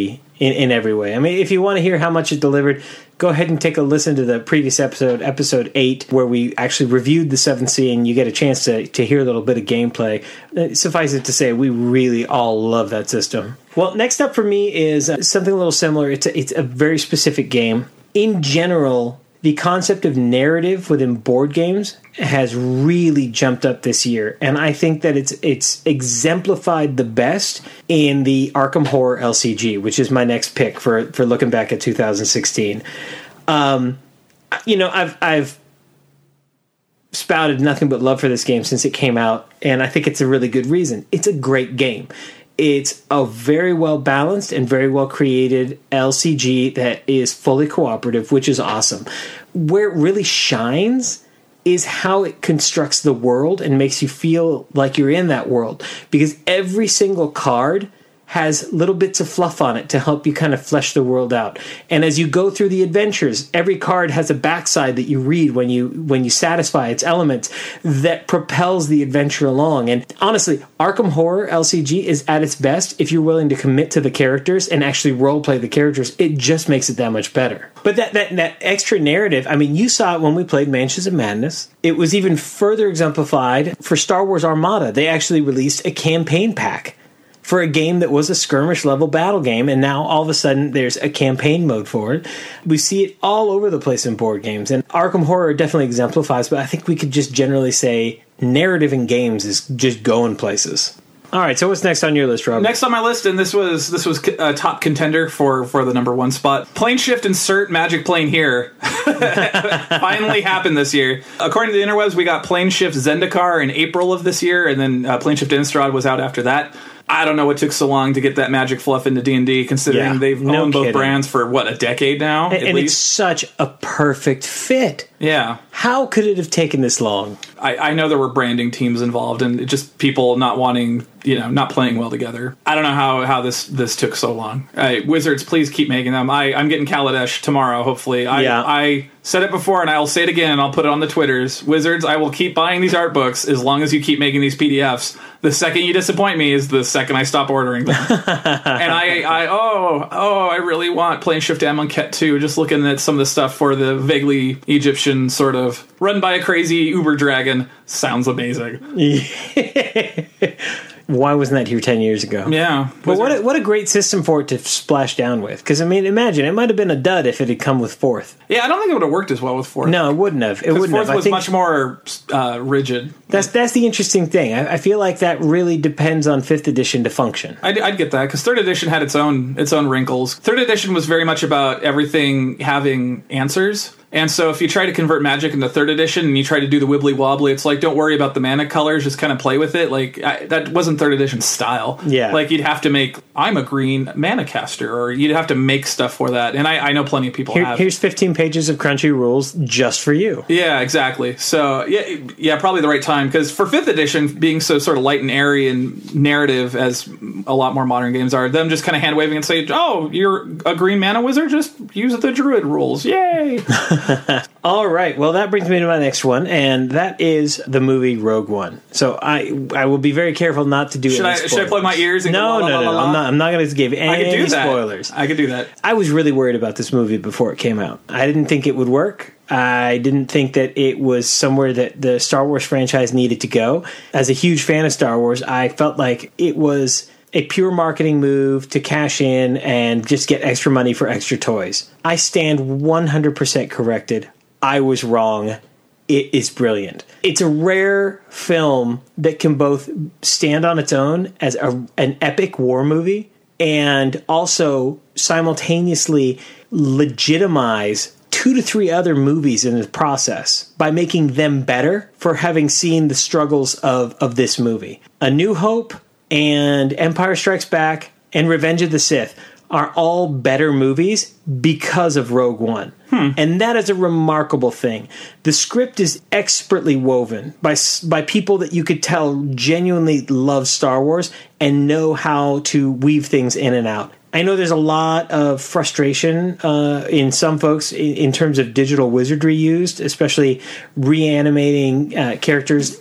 in every way. I mean, if you want to hear how much it delivered, go ahead and take a listen to the previous episode 8, where we actually reviewed the 7th Sea, and you get a chance to hear a little bit of gameplay. Suffice it to say, we really all love that system. Well, next up for me is something a little similar. It's a very specific game. In general, the concept of narrative within board games has really jumped up this year, and I think that it's exemplified the best in the Arkham Horror LCG, which is my next pick for looking back at 2016. You know, I've spouted nothing but love for this game since it came out, and I think it's a really good reason. It's a great game. It's a very well balanced and very well created LCG that is fully cooperative, which is awesome. Where it really shines is how it constructs the world and makes you feel like you're in that world, because every single card has little bits of fluff on it to help you kind of flesh the world out. And as you go through the adventures, every card has a backside that you read when you satisfy its elements that propels the adventure along. And honestly, Arkham Horror LCG is at its best if you're willing to commit to the characters and actually roleplay the characters. It just makes it that much better. But that extra narrative, I mean, you saw it when we played Mansions of Madness. It was even further exemplified for Star Wars Armada. They actually released a campaign pack for a game that was a skirmish-level battle game, and now all of a sudden there's a campaign mode for it. We see it all over the place in board games, and Arkham Horror definitely exemplifies, but I think we could just generally say narrative in games is just going places. All right, so what's next on your list, Rob? Next on my list, and this was a top contender for the number one spot. Plane shift insert magic plane here. Finally happened this year. According to the interwebs, we got plane shift Zendikar in April of this year, and then plane shift Innistrad was out after that. I don't know what took so long to get that magic fluff into D&D, considering they've owned both brands for, a decade now? And it's such a perfect fit. Yeah. How could it have taken this long? I know there were branding teams involved and just people not wanting, not playing well together. I don't know how this took so long. Wizards, please keep making them. I'm getting Kaladesh tomorrow, hopefully. I said it before and I will say it again and I'll put it on the Twitters. Wizards, I will keep buying these art books as long as you keep making these PDFs. The second you disappoint me is the second I stop ordering them. And I really want Plane Shift Amonkhet 2. Just looking at some of the stuff for the vaguely Egyptian sort of run by a crazy Uber dragon sounds amazing. Why wasn't that here 10 years ago? Yeah. But what a great system for it to splash down with. Because, imagine, it might have been a dud if it had come with 4th. Yeah, I don't think it would have worked as well with 4th. No, it wouldn't have. It wouldn't 4th have. was much more rigid. That's the interesting thing. I feel like that really depends on 5th edition to function. I'd get that, because 3rd edition had its own wrinkles. 3rd edition was very much about everything having answers. And so if you try to convert Magic into 3rd edition and you try to do the wibbly wobbly, it's like, don't worry about the mana colors, just kind of play with it. Like, that wasn't 3rd edition style. Yeah. Like, you'd have to make, I'm a green mana caster, or you'd have to make stuff for that. And I know plenty of people have. Here's 15 pages of crunchy rules just for you. Yeah, exactly. So, yeah, probably the right time. Because for 5th edition, being so sort of light and airy and narrative, as a lot more modern games are, them just kind of hand-waving and say, oh, you're a green mana wizard? Just use the druid rules. Yay! All right. Well, that brings me to my next one, and that is the movie Rogue One. So I will be very careful not to do any spoilers. Should I plug my ears? And No. I'm not going to give any spoilers. I could do that. I was really worried about this movie before it came out. I didn't think it would work. I didn't think that it was somewhere that the Star Wars franchise needed to go. As a huge fan of Star Wars, I felt like it was a pure marketing move to cash in and just get extra money for extra toys. I stand 100% corrected. I was wrong. It is brilliant. It's a rare film that can both stand on its own as an epic war movie and also simultaneously legitimize 2 to 3 other movies in the process by making them better for having seen the struggles of this movie. A New Hope and Empire Strikes Back and Revenge of the Sith are all better movies because of Rogue One. And that is a remarkable thing. The script is expertly woven by people that you could tell genuinely love Star Wars and know how to weave things in and out. I know there's a lot of frustration in some folks in terms of digital wizardry used, especially reanimating characters.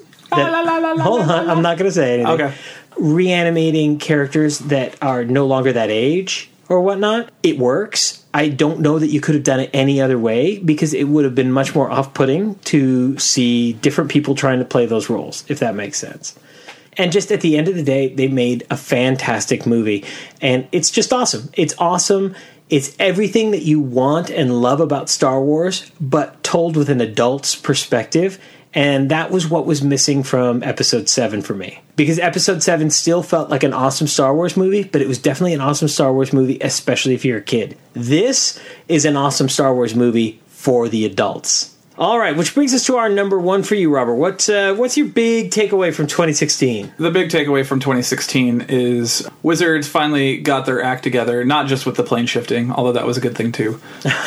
Hold on, I'm not going to say anything. Okay. Reanimating characters that are no longer that age or whatnot. It works. I don't know that you could have done it any other way because it would have been much more off-putting to see different people trying to play those roles, if that makes sense. And just at the end of the day, they made a fantastic movie. And it's just awesome. It's awesome. It's everything that you want and love about Star Wars, but told with an adult's perspective. And that was what was missing from Episode 7 for me. Because Episode 7 still felt like an awesome Star Wars movie, but it was definitely an awesome Star Wars movie, especially if you're a kid. This is an awesome Star Wars movie for the adults. All right, which brings us to our number one for you, Robert. What's your big takeaway from 2016? The big takeaway from 2016 is Wizards finally got their act together, not just with the plane shifting, although that was a good thing too.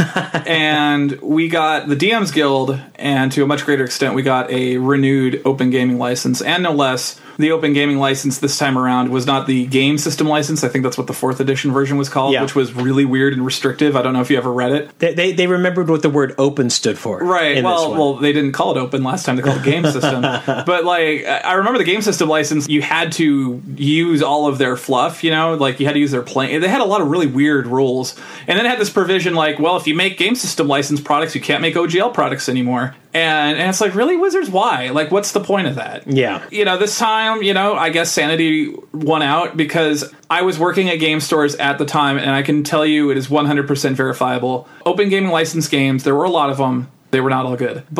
And we got the DMs Guild, and to a much greater extent, we got a renewed open gaming license, and no less, the open gaming license this time around was not the game system license. I think that's what the 4th edition version was called, which was really weird and restrictive. I don't know if you ever read it. They remembered what the word open stood for. Right. Well, they didn't call it open last time. They called it game system. But, I remember the game system license, you had to use all of their fluff, you had to use their plane. They had a lot of really weird rules. And then it had this provision if you make game system license products, you can't make OGL products anymore. And it's like, really, Wizards? Why? What's the point of that? Yeah. This time, I guess sanity won out because I was working at game stores at the time, and I can tell you it is 100% verifiable. Open gaming license games, there were a lot of them. They were not all good. But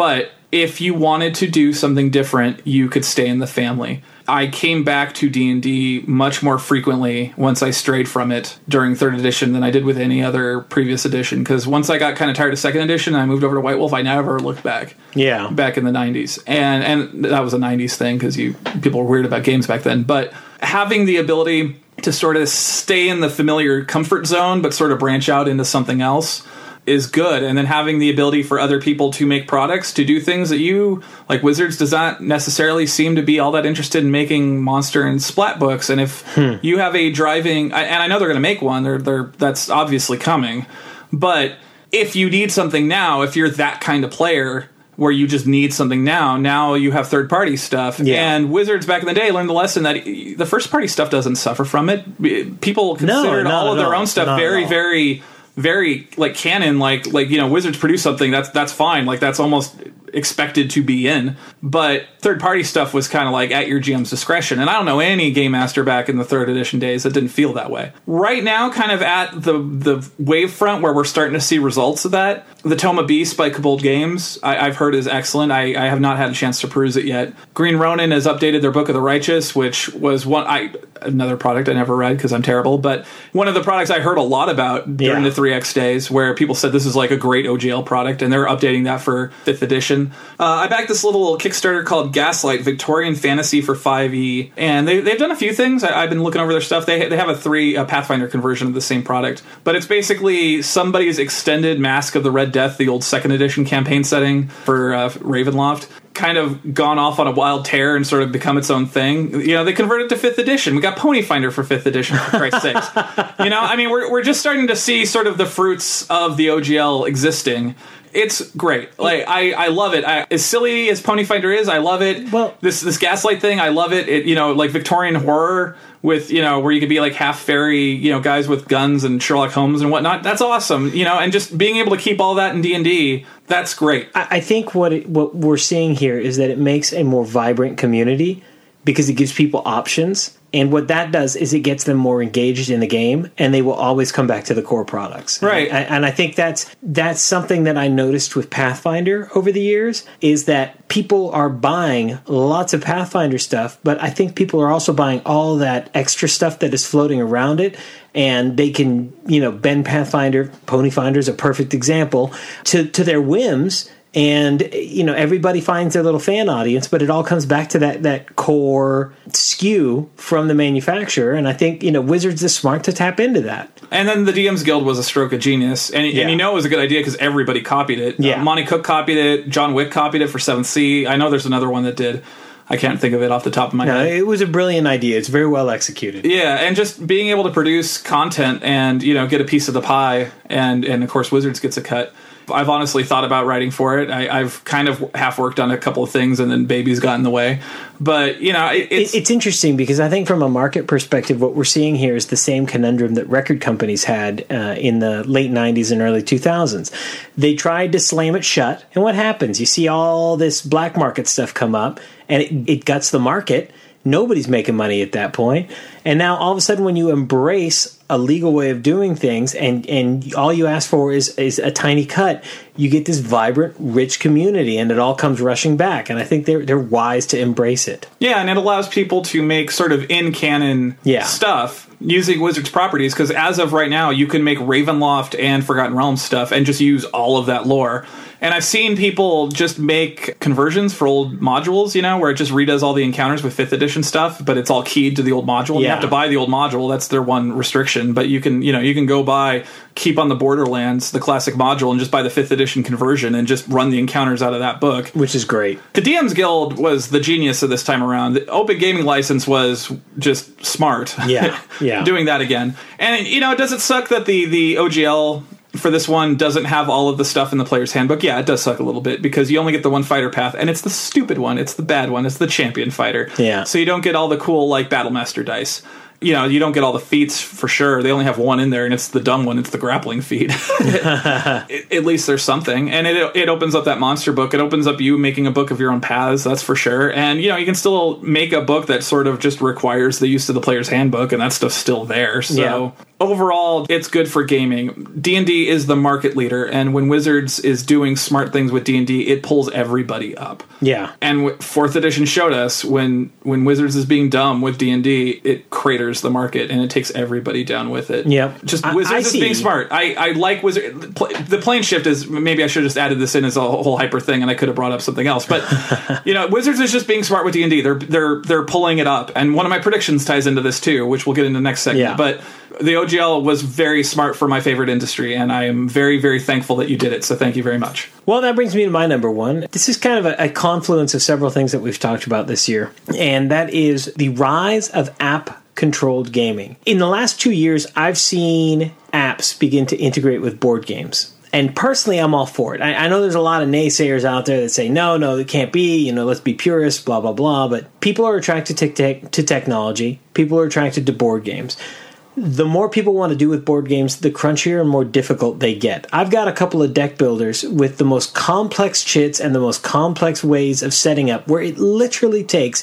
if you wanted to do something different, you could stay in the family. I came back to D&D much more frequently once I strayed from it during 3rd edition than I did with any other previous edition, because once I got kind of tired of 2nd edition and I moved over to White Wolf, I never looked back. Yeah. Back in the 90s. And that was a 90s thing because people were weird about games back then. But having the ability to sort of stay in the familiar comfort zone but sort of branch out into something else is good. And then having the ability for other people to make products, to do things that you, like Wizards does not necessarily seem to be all that interested in making monster and splat books. And if you have a driving, and I know they're going to make one, that's obviously coming, but if you need something now, if you're that kind of player where you just need something now you have third-party stuff. Yeah. And Wizards back in the day learned the lesson that the first-party stuff doesn't suffer from it. People considered all of their own stuff very like canon, like Wizards produce something that's fine, like that's almost expected to be in. But third party stuff was kind of like at your GM's discretion, and I don't know any game master back in the 3rd edition days that didn't feel that way. Right now, kind of at the wave front where we're starting to see results of that, the Tome of Beasts by Kobold Games I've heard is excellent. I have not had a chance to peruse it yet. Green Ronin has updated their Book of the Righteous, which was another product I never read because I'm terrible, but one of the products I heard a lot about during the 3X days, where people said this is like a great OGL product, and they're updating that for 5th edition. I backed this little Kickstarter called Gaslight, Victorian Fantasy for 5e, and they've done a few things. I've been looking over their stuff. They have a Pathfinder conversion of the same product, but it's basically somebody's extended Mask of the Red Death, the old 2nd edition campaign setting for Ravenloft, kind of gone off on a wild tear and sort of become its own thing. They converted to 5th edition. We got Pony Finder for 5th edition, for Christ's sakes. We're just starting to see sort of the fruits of the OGL existing. It's great. Like I love it. As silly as Pony Finder is, I love it. Well, this Gaslight thing, I love it. Like Victorian horror with where you could be like half fairy, guys with guns and Sherlock Holmes and whatnot. That's awesome. And just being able to keep all that in D&D, that's great. I think what we're seeing here is that it makes a more vibrant community because it gives people options. And what that does is it gets them more engaged in the game, and they will always come back to the core products. Right. And I think that's something that I noticed with Pathfinder over the years, is that people are buying lots of Pathfinder stuff, but I think people are also buying all that extra stuff that is floating around it, and they can, bend Pathfinder, Pony Finder is a perfect example, to their whims. And, everybody finds their little fan audience, but it all comes back to that core skew from the manufacturer. And I think, Wizards is smart to tap into that. And then the DM's Guild was a stroke of genius. And it was a good idea because everybody copied it. Yeah. Monty Cook copied it. John Wick copied it for 7th Sea. I know there's another one that did. I can't think of it off the top of my head. It was a brilliant idea. It's very well executed. Yeah, and just being able to produce content and, get a piece of the pie. And of course, Wizards gets a cut. I've honestly thought about writing for it. I've kind of half worked on a couple of things, and then babies got in the way. But, it's interesting because I think from a market perspective, what we're seeing here is the same conundrum that record companies had in the late 90s and early 2000s. They tried to slam it shut, and what happens? You see all this black market stuff come up, and it guts the market. Nobody's making money at that point. And now all of a sudden when you embrace a legal way of doing things and all you ask for is a tiny cut, you get this vibrant, rich community, and it all comes rushing back. And I think they're wise to embrace it. Yeah, and it allows people to make sort of in-canon stuff using Wizards properties, because as of right now, you can make Ravenloft and Forgotten Realms stuff and just use all of that lore. And I've seen people just make conversions for old modules, where it just redoes all the encounters with 5th edition stuff, but it's all keyed to the old module. Yeah. You have to buy the old module. That's their one restriction. But you can go buy Keep on the Borderlands, the classic module, and just buy the 5th edition conversion and just run the encounters out of that book. Which is great. The DM's Guild was the genius of this time around. The Open Gaming License was just smart. Yeah. Doing that again. And, does it suck that the OGL for this one doesn't have all of the stuff in the player's handbook? Yeah, it does suck a little bit because you only get the one fighter path, and it's the stupid one. It's the bad one. It's the champion fighter. Yeah. So you don't get all the cool, like, Battlemaster dice. you know, you don't get all the feats for sure. They only have one in there, and it's the dumb one. It's the grappling feat. At least there's something. And it opens up that monster book. It opens up you making a book of your own paths, that's for sure. And, you know, you can still make a book that sort of just requires the use of the player's handbook, and that stuff's still there. So overall, it's good for gaming. D&D is the market leader, and when Wizards is doing smart things with D&D, it pulls everybody up. Yeah. And 4th edition showed us when Wizards is being dumb with D&D, it craters the market, and it takes everybody down with it. Yep. Just Wizards is being smart. I like Wizards. The plane shift is, maybe I should have just added this in as a whole hyper thing, and I could have brought up something else. But, you know, Wizards is just being smart with D&D. They're pulling it up. And one of my predictions ties into this too, which we'll get into next segment. Yeah. But the OGL was very smart for my favorite industry, and I am very, very thankful that you did it. So thank you very much. Well, that brings me to my number one. This is kind of a confluence of several things that we've talked about this year, and that is the rise of app-controlled gaming. In the last 2 years, I've seen apps begin to integrate with board games. And personally, I'm all for it. I know there's a lot of naysayers out there that say, no, it can't be, you know, let's be purists, blah, blah, blah. But people are attracted to technology. People are attracted to board games. The more people want to do with board games, the crunchier and more difficult they get. I've got a couple of deck builders with the most complex chits and the most complex ways of setting up, where it literally takes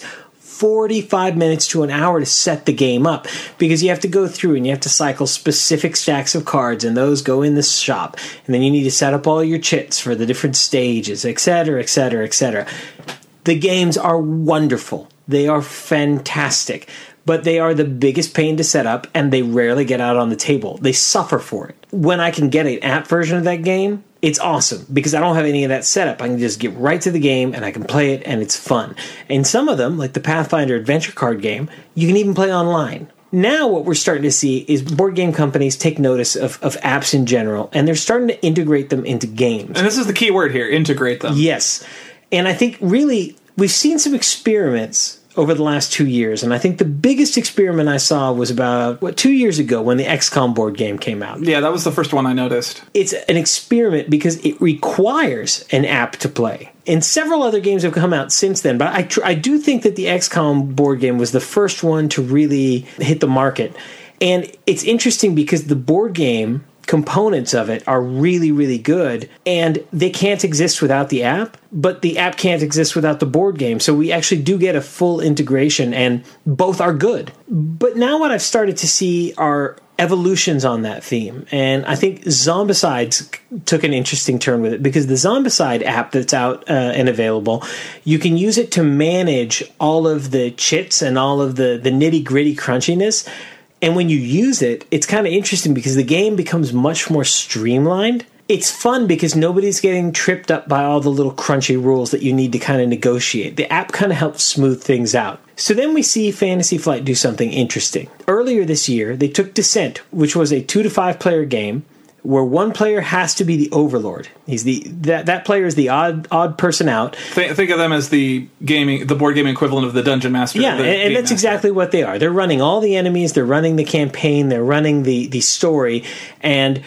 45 minutes to an hour to set the game up, because you have to go through and you have to cycle specific stacks of cards, and those go in the shop, and then you need to set up all your chits for the different stages, etc., etc., etc. The games are wonderful. They are fantastic, but they are the biggest pain to set up, and they rarely get out on the table. They suffer for it. When I can get an app version of that game, it's awesome, because I don't have any of that setup. I can just get right to the game, and I can play it, and it's fun. And some of them, like the Pathfinder adventure card game, you can even play online. Now what we're starting to see is board game companies take notice of apps in general, and they're starting to integrate them into games. And this is the key word here, integrate them. Yes. And I think really we've seen some experiments over the last 2 years, and I think the biggest experiment I saw was about 2 years ago when the XCOM board game came out. Yeah, that was the first one I noticed. It's an experiment because it requires an app to play. And several other games have come out since then, but I do think that the XCOM board game was the first one to really hit the market. And it's interesting because the board game components of it are really, really good, and they can't exist without the app, but the app can't exist without the board game. So we actually do get a full integration, and both are good. But now what I've started to see are evolutions on that theme, and I think Zombicides took an interesting turn with it, because the Zombicide app that's out and available, you can use it to manage all of the chits and all of the nitty-gritty crunchiness. And when you use it, it's kind of interesting because the game becomes much more streamlined. It's fun because nobody's getting tripped up by all the little crunchy rules that you need to kind of negotiate. The app kind of helps smooth things out. So then we see Fantasy Flight do something interesting. Earlier this year, they took Descent, which was a 2 to 5 player game, where one player has to be the overlord. He's that player is the odd person out. Think of them as the board game equivalent of the dungeon master. Yeah, and that's exactly what they are. They're running all the enemies. They're running the campaign. They're running the story. And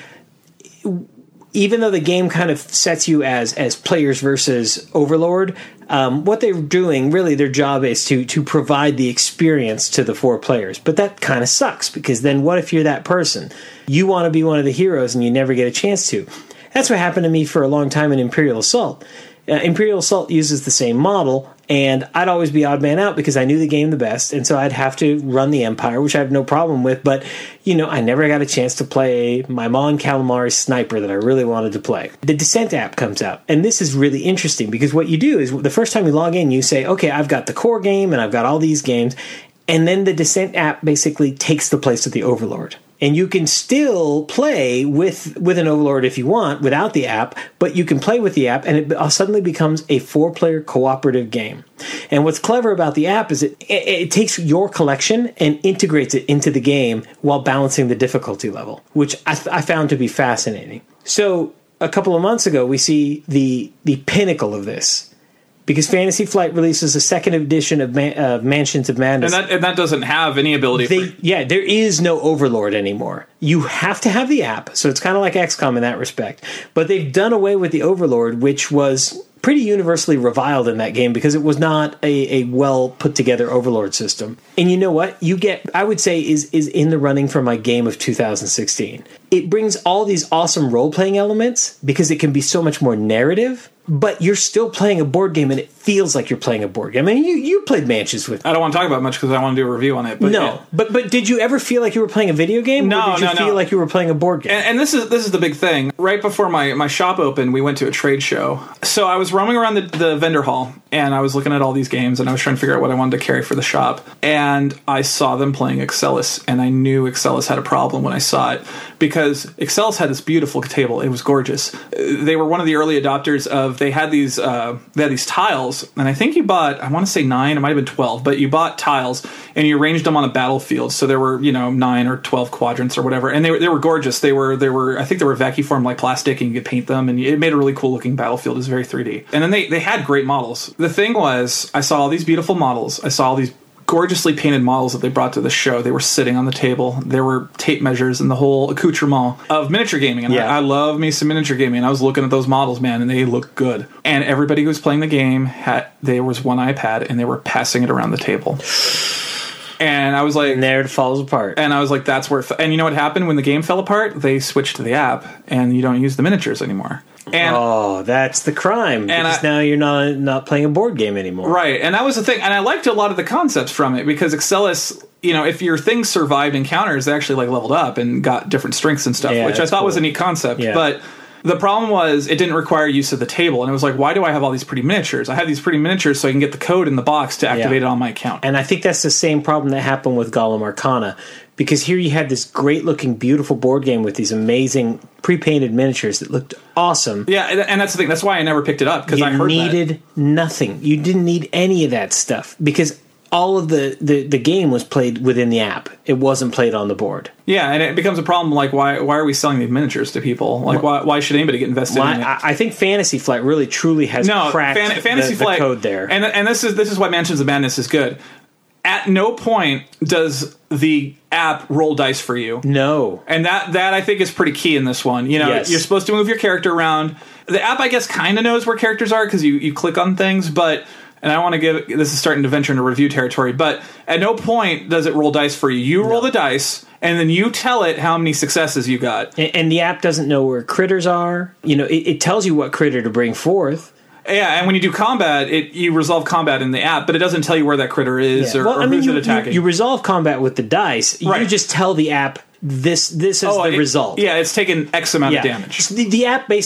even though the game kind of sets you as players versus overlord, what they're doing, really, their job is to provide the experience to the 4 players. But that kind of sucks, because then what if you're that person? You want to be one of the heroes and you never get a chance to. That's what happened to me for a long time in Imperial Assault. Imperial Assault uses the same model, and I'd always be odd man out because I knew the game the best, and so I'd have to run the Empire, which I have no problem with, but, you know, I never got a chance to play my Mon Calamari sniper that I really wanted to play. The Descent app comes out, and this is really interesting because what you do is the first time you log in, you say, okay, I've got the core game, and I've got all these games, and then the Descent app basically takes the place of the Overlord. And you can still play with an Overlord if you want, without the app, but you can play with the app, and it suddenly becomes a 4-player cooperative game. And what's clever about the app is it takes your collection and integrates it into the game while balancing the difficulty level, which I found to be fascinating. So a couple of months ago, we see the pinnacle of this, because Fantasy Flight releases a second edition of Mansions of Madness. And that doesn't have any ability there is no Overlord anymore. You have to have the app, so it's kind of like XCOM in that respect. But they've done away with the Overlord, which was pretty universally reviled in that game because it was not a well put together Overlord system. And you know what? You get, I would say, is in the running for my game of 2016. It brings all these awesome role-playing elements because it can be so much more narrative, but you're still playing a board game and it feels like you're playing a board game. I mean, you played Mansions with me. I don't want to talk about it much because I want to do a review on it. But no, yeah. but did you ever feel like you were playing a video game? No, or did you feel like you were playing a board game? And this is the big thing. Right before my shop opened, we went to a trade show. So I was roaming around the vendor hall, and I was looking at all these games, and I was trying to figure out what I wanted to carry for the shop. And I saw them playing Excellus, and I knew Excellus had a problem when I saw it, because Excellus had this beautiful table. It was gorgeous. They were one of the early adopters of, they had these tiles, and I think you bought, I want to say 9, it might have been 12, but you bought tiles, and you arranged them on a battlefield. So there were, 9 or 12 quadrants or whatever, and they were gorgeous. They were I think they were vacuformed like plastic, and you could paint them, and it made a really cool looking battlefield. It was very 3D. And then they had great models. The thing was, I saw all these beautiful models. I saw all these gorgeously painted models that they brought to the show. They were sitting on the table. There were tape measures and the whole accoutrement of miniature gaming. And I love me some miniature gaming. I was looking at those models, man, and they looked good. And everybody who was playing the game, there was one iPad, and they were passing it around the table. And I was like... And there it falls apart. And I was like, that's where... And you know what happened when the game fell apart? They switched to the app, and you don't use the miniatures anymore. And, that's the crime. Because now you're not playing a board game anymore. Right, and that was the thing. And I liked a lot of the concepts from it, because Excellus, if your things survived encounters, they actually leveled up and got different strengths and stuff, which I thought was a neat concept. Yeah. But the problem was it didn't require use of the table. And it was like, why do I have all these pretty miniatures? I have these pretty miniatures so I can get the code in the box to activate it on my account. And I think that's the same problem that happened with Gollum Arcana. Because here you had this great-looking, beautiful board game with these amazing pre-painted miniatures that looked awesome. Yeah, and that's the thing. That's why I never picked it up, because I heard You needed nothing. You didn't need any of that stuff, because all of the game was played within the app. It wasn't played on the board. Yeah, and it becomes a problem, like, why are we selling these miniatures to people? Like, why should anybody get invested in it? I think Fantasy Flight really, truly has cracked Fantasy the Flight code there. And this is why Mansions of Madness is good. At no point does the app roll dice for you. No. And that I think is pretty key in this one. You're supposed to move your character around. The app, I guess, kind of knows where characters are because you click on things, but... And I want to this is starting to venture into review territory, but at no point does it roll dice for you. You roll the dice, and then you tell it how many successes you got. And the app doesn't know where critters are. It tells you what critter to bring forth. Yeah, and when you do combat, you resolve combat in the app, but it doesn't tell you where that critter is or who's it attacking. You resolve combat with the dice. Right. You just tell the app this is the result. Yeah, it's taken X amount of damage. The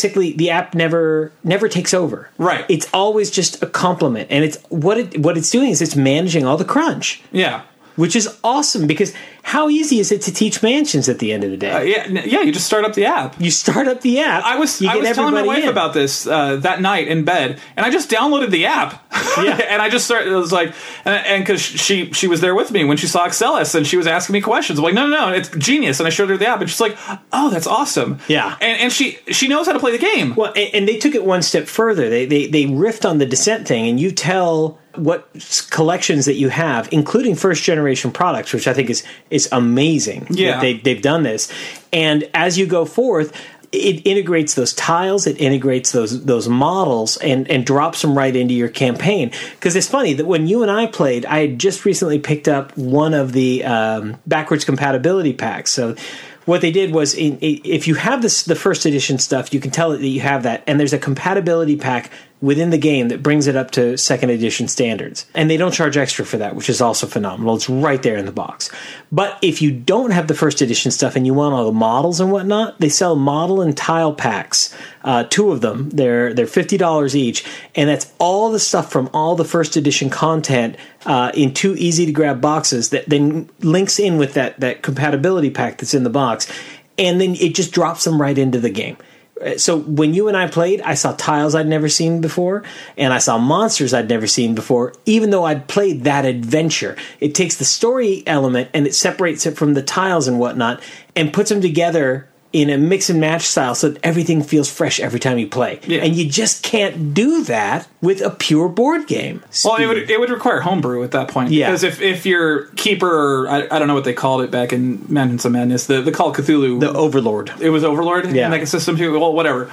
app never takes over. Right. It's always just a complement, and it's what it's doing is it's managing all the crunch. Yeah. Which is awesome, because how easy is it to teach Mansions at the end of the day? You just start up the app. You start up the app. I was telling my wife about this that night in bed, and I just downloaded the app. Yeah. And I just started, it was like, and because she was there with me when she saw Excellus, and she was asking me questions. I'm like, no, it's genius. And I showed her the app, and she's like, oh, that's awesome. Yeah. And she knows how to play the game. Well, and they took it one step further. They riffed on the Descent thing, and you tell what collections that you have, including first generation products, which I think is amazing. Yeah, that they've done this, and as you go forth, it integrates those tiles, it integrates those models, and drops them right into your campaign. Because it's funny that when you and I played, I had just recently picked up one of the backwards compatibility packs. So what they did was, if you have the first edition stuff, you can tell it that you have that, and there's a compatibility pack within the game that brings it up to second edition standards. And they don't charge extra for that, which is also phenomenal. It's right there in the box. But if you don't have the first edition stuff and you want all the models and whatnot, they sell model and tile packs. 2 of them. They're $50 each. And that's all the stuff from all the first edition content in 2 easy to grab boxes that then links in with that compatibility pack that's in the box. And then it just drops them right into the game. So when you and I played, I saw tiles I'd never seen before, and I saw monsters I'd never seen before, even though I'd played that adventure. It takes the story element and it separates it from the tiles and whatnot and puts them together in a mix and match style so that everything feels fresh every time you play. Yeah. And you just can't do that with a pure board game. Well, it would require homebrew at that point. Yeah. Because if your keeper, I don't know what they called it back in Mansions of Madness, the Call of Cthulhu. The Overlord. It was Overlord? Yeah. Like a system too? Well, whatever.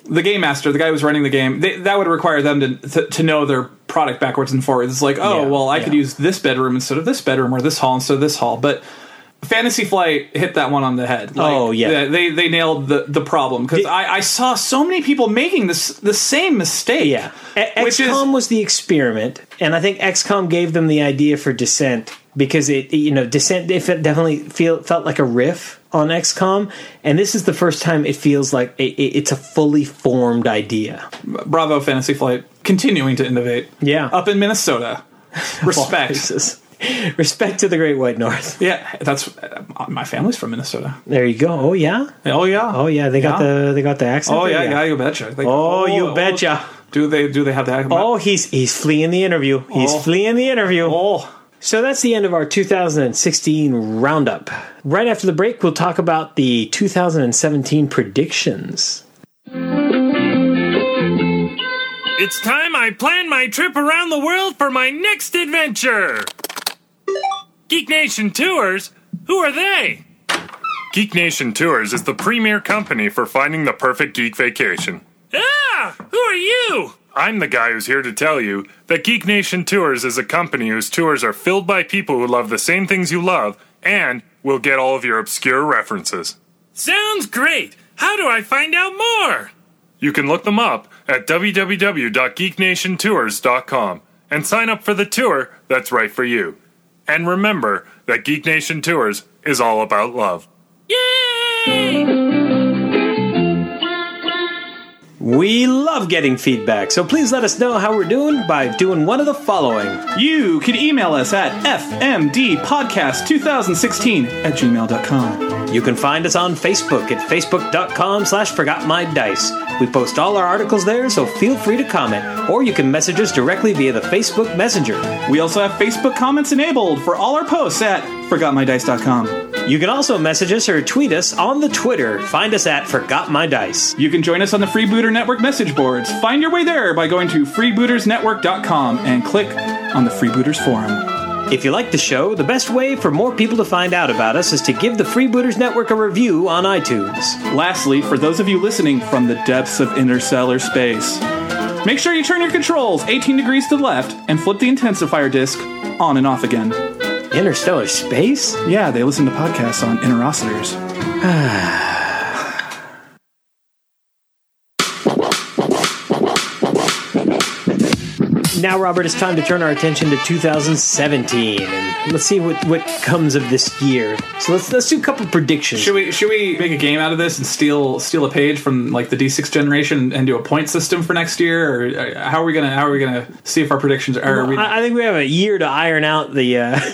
the game master, the guy who's running the game, that would require them to know their product backwards and forwards. It's like, I could use this bedroom instead of this bedroom, or this hall instead of this hall. But Fantasy Flight hit that one on the head. They nailed the problem, because I saw so many people making the same mistake. Yeah, XCOM was the experiment, and I think XCOM gave them the idea for Descent, because Descent definitely felt like a riff on XCOM, and this is the first time it feels like it's a fully formed idea. Bravo, Fantasy Flight, continuing to innovate. Yeah, up in Minnesota. Respect. Respect to the Great White North. Yeah, that's my family's from Minnesota. There you go. Oh yeah. Oh yeah. Oh yeah. They got the accent. Oh yeah. You betcha. You betcha. Do they have the accent? Oh, he's fleeing the interview. He's fleeing the interview. Oh. So that's the end of our 2016 roundup. Right after the break, we'll talk about the 2017 predictions. It's time I plan my trip around the world for my next adventure. Geek Nation Tours? Who are they? Geek Nation Tours is the premier company for finding the perfect geek vacation. Ah! Who are you? I'm the guy who's here to tell you that Geek Nation Tours is a company whose tours are filled by people who love the same things you love and will get all of your obscure references. Sounds great! How do I find out more? You can look them up at www.geeknationtours.com and sign up for the tour that's right for you. And remember that Geek Nation Tours is all about love. Yay! We love getting feedback, so please let us know how we're doing by doing one of the following. You can email us at fmdpodcast2016@gmail.com. You can find us on Facebook at facebook.com/forgotmydice. We post all our articles there, so feel free to comment, or you can message us directly via the Facebook Messenger. We also have Facebook comments enabled for all our posts at forgotmydice.com. You can also message us or tweet us on the Twitter. Find us at forgotmydice. You can join us on the Freebooter Network message boards. Find your way there by going to freebootersnetwork.com and click on the Freebooters Forum. If you like the show, the best way for more people to find out about us is to give the Freebooters Network a review on iTunes. Lastly, for those of you listening from the depths of interstellar space, make sure you turn your controls 18 degrees to the left and flip the intensifier disc on and off again. Interstellar space? Yeah, they listen to podcasts on interocitors. Now, Robert, it's time to turn our attention to 2017, and let's see what comes of this year. So let's do a couple predictions. Should we make a game out of this and steal a page from like the D6 generation and do a point system for next year, or how are we gonna see if our predictions are? I think we have a year to iron out the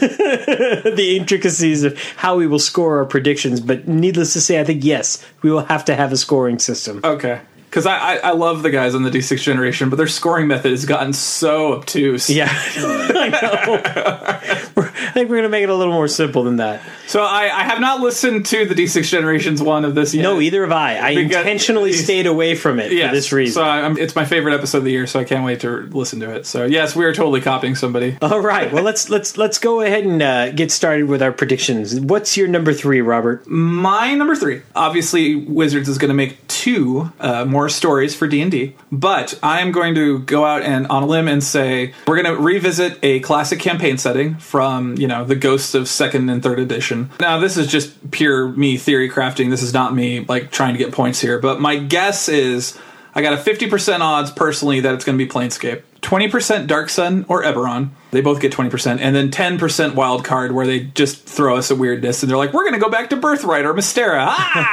the intricacies of how we will score our predictions. But needless to say, I think yes, we will have to have a scoring system. Okay. Because I love the guys on the D6 generation, but their scoring method has gotten so obtuse. Yeah, I know. I think we're going to make it a little more simple than that. So I have not listened to the D6 generations one of this yet. No, either have I. I intentionally stayed away from it for this reason. So it's my favorite episode of the year, so I can't wait to listen to it. So yes, we are totally copying somebody. All right, well let's go ahead and get started with our predictions. What's your number 3, Robert? My number 3, obviously, Wizards is going to make 2 more stories for D&D, but I am going to go out and on a limb and say we're going to revisit a classic campaign setting from the Ghosts of 2nd and 3rd edition. Now this is just pure me theory crafting. This is not me like trying to get points here, but my guess is I got a 50% odds personally that it's going to be Planescape. 20% Dark Sun or Eberron. They both get 20%. And then 10% Wild Card, where they just throw us a weirdness and they're like, we're going to go back to Birthright or Mystera.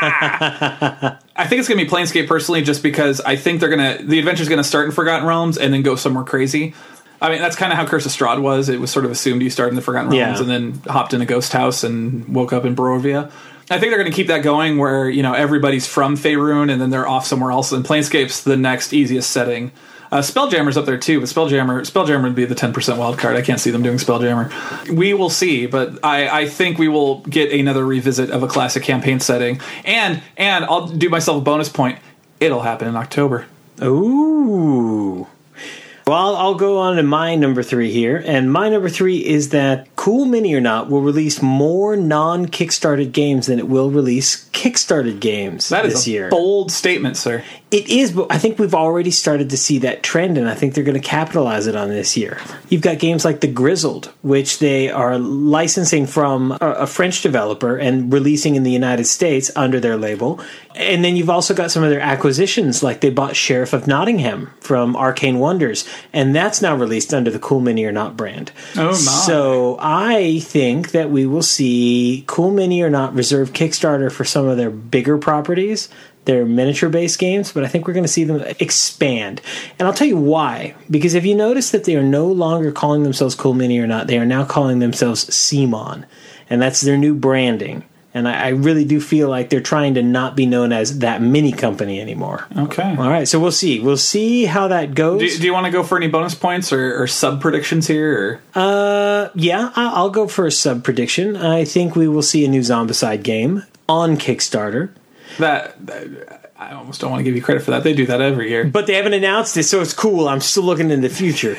Ah! I think it's going to be Planescape personally, just because I think the adventure's going to start in Forgotten Realms and then go somewhere crazy. I mean, that's kind of how Curse of Strahd was. It was sort of assumed you started in the Forgotten Realms and then hopped in a ghost house and woke up in Barovia. I think they're going to keep that going where, everybody's from Faerun and then they're off somewhere else. And Planescape's the next easiest setting. Spelljammer's up there too, but Spelljammer would be the 10% wild card. I can't see them doing Spelljammer. We will see, but I think we will get another revisit of a classic campaign setting. And I'll do myself a bonus point. It'll happen in October. Ooh. Well, I'll go on to my number 3 here, and my number 3 is that Cool Mini or Not will release more non-Kickstarted games than it will release Kickstarted games this year. That is a bold statement, sir. It is, but I think we've already started to see that trend, and I think they're going to capitalize it on this year. You've got games like The Grizzled, which they are licensing from a French developer and releasing in the United States under their label. And then you've also got some of their acquisitions, like they bought Sheriff of Nottingham from Arcane Wonders, and that's now released under the Cool Mini or Not brand. Oh, my. So I think that we will see Cool Mini or Not reserve Kickstarter for some of their bigger properties, their miniature-based games, but I think we're going to see them expand. And I'll tell you why. Because if you notice that they are no longer calling themselves Cool Mini or Not, they are now calling themselves CMON. And that's their new branding. And I really do feel like they're trying to not be known as that mini company anymore. Okay. All right, so we'll see. We'll see how that goes. Do you want to go for any bonus points or sub-predictions here? Or? Yeah, I'll go for a sub-prediction. I think we will see a new Zombicide game on Kickstarter. That I almost don't want to give you credit for that. They do that every year. But they haven't announced it, so it's cool. I'm still looking in the future.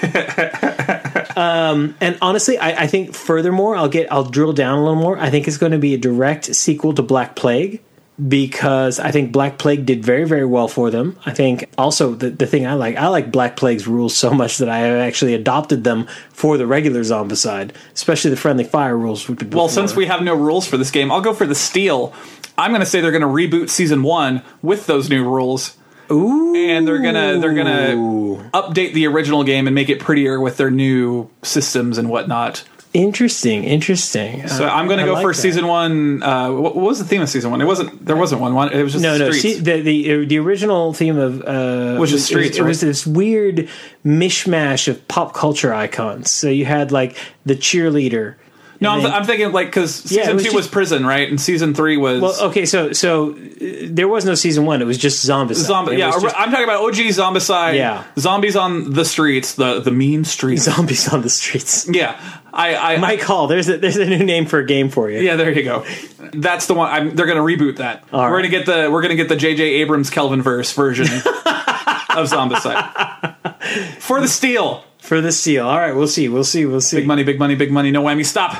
And honestly, I think furthermore, I'll drill down a little more. I think it's going to be a direct sequel to Black Plague, because I think Black Plague did very, very well for them. I think also the thing I like Black Plague's rules so much that I have actually adopted them for the regular Zombicide, especially the Friendly Fire rules. Well, since we have no rules for this game, I'll go for the Steel. I'm going to say they're going to reboot Season 1 with those new rules. Ooh. And they're gonna update the original game and make it prettier with their new systems and whatnot. Interesting. So I'm going to go for Season 1. What was the theme of Season 1? There wasn't one. It was just streets. The original theme of was just streets. It was this weird mishmash of pop culture icons. So you had like the cheerleader. No, I'm thinking like because Season 2 was prison, right? And Season 3 was... Well, okay, so there was no Season 1. It was just Zombicide. I'm talking about OG Zombicide. Yeah. Zombies on the streets, the mean streets. Zombies on the streets. Yeah. Mike Hall, there's a new name for a game for you. Yeah, there you go. That's the one. They're going to reboot that. All we're going to get the J.J. Abrams Kelvinverse version of Zombicide. For the Steel. For the Steel. All right, we'll see. Big money. No whammy. Stop.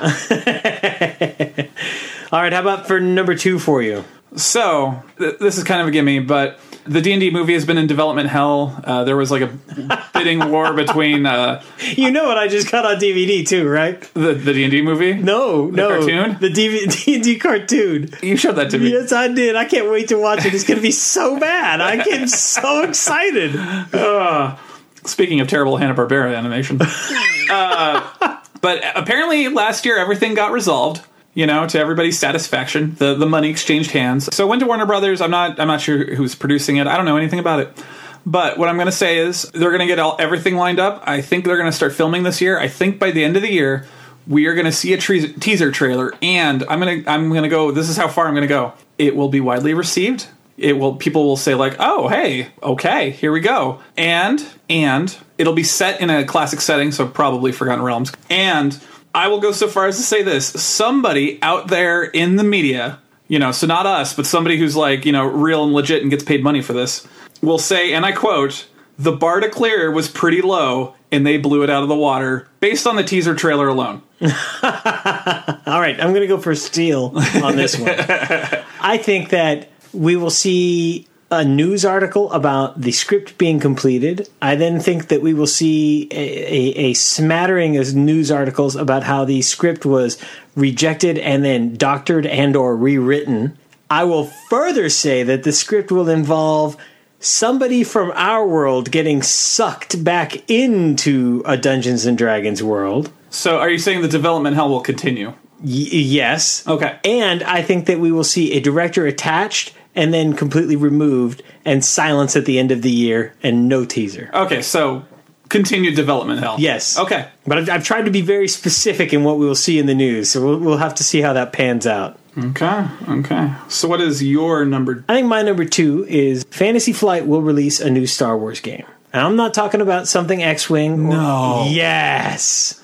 All right, how about for number 2 for you? So, this is kind of a gimme, but the D&D movie has been in development hell. There was like a bidding war between... you know what I just got on DVD too, right? The D&D movie? No. Cartoon? The D&D cartoon. You showed that to me. Yes, I did. I can't wait to watch it. It's going to be so bad. I get so excited. Speaking of terrible Hanna-Barbera animation. But apparently last year everything got resolved, to everybody's satisfaction. The money exchanged hands. So it went to Warner Brothers. I'm not sure who's producing it. I don't know anything about it. But what I'm going to say is they're going to get everything lined up. I think they're going to start filming this year. I think by the end of the year we are going to see a teaser trailer, and I'm going to go, this is how far I'm going to go. It will be widely received. People will say like, oh, hey, okay, here we go. And it'll be set in a classic setting, so probably Forgotten Realms. And I will go so far as to say this. Somebody out there in the media, so not us, but somebody who's like, real and legit and gets paid money for this, will say, and I quote, the bar to clear was pretty low and they blew it out of the water based on the teaser trailer alone. All right, I'm going to go for Steel on this one. I think that we will see a news article about the script being completed. I then think that we will see a smattering of news articles about how the script was rejected and then doctored and or rewritten. I will further say that the script will involve somebody from our world getting sucked back into a Dungeons & Dragons world. So are you saying the development hell will continue? Yes. Okay. And I think that we will see a director attached and then completely removed and silence at the end of the year and no teaser. Okay, so continued development hell. Yes. Okay. But I've tried to be very specific in what we will see in the news, so we'll have to see how that pans out. Okay. So what is your number? I think my number 2 is Fantasy Flight will release a new Star Wars game. And I'm not talking about something X-Wing. No. Yes.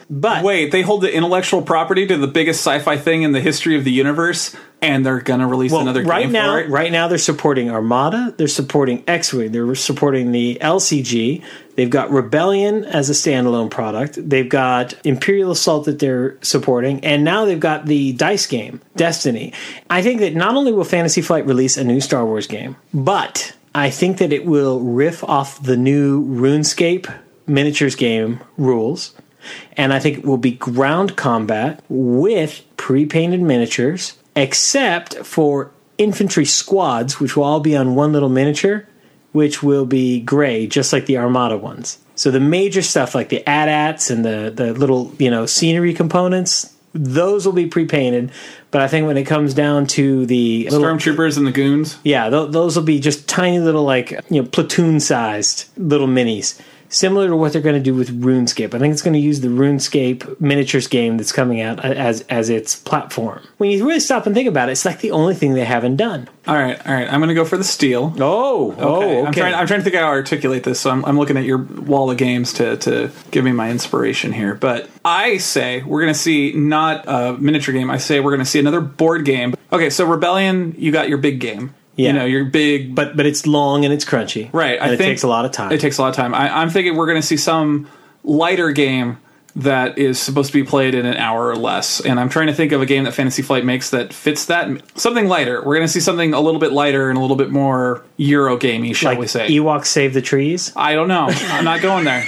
But Wait, they hold the intellectual property to the biggest sci-fi thing in the history of the universe, and they're going to release another game for it? Right now, they're supporting Armada. They're supporting X-Wing. They're supporting the LCG. They've got Rebellion as a standalone product. They've got Imperial Assault that they're supporting. And now they've got the dice game, Destiny. I think that not only will Fantasy Flight release a new Star Wars game, but I think that it will riff off the new RuneScape miniatures game rules. And I think it will be ground combat with pre-painted miniatures, except for infantry squads, which will all be on one little miniature, which will be gray, just like the Armada ones. So the major stuff, like the AT-ATs and the little, scenery components, those will be pre-painted. But I think when it comes down to the Stormtroopers and the goons? Yeah, those will be just tiny little, platoon-sized little minis. Similar to what they're going to do with RuneScape. I think it's going to use the RuneScape miniatures game that's coming out as its platform. When you really stop and think about it, it's like the only thing they haven't done. All right. I'm going to go for the steal. Okay. I'm trying to think how to articulate this, so I'm looking at your wall of games to give me my inspiration here. But I say we're going to see not a miniature game. I say we're going to see another board game. Okay, so Rebellion, you got your big game. Yeah. Your big... But it's long and it's crunchy. Right. And it takes a lot of time. It takes a lot of time. I'm thinking we're going to see some lighter game that is supposed to be played in an hour or less. And I'm trying to think of a game that Fantasy Flight makes that fits that. Something lighter. We're going to see something a little bit lighter and a little bit more Euro-gamey, shall we say. Ewoks Save the Trees? I don't know. I'm not going there.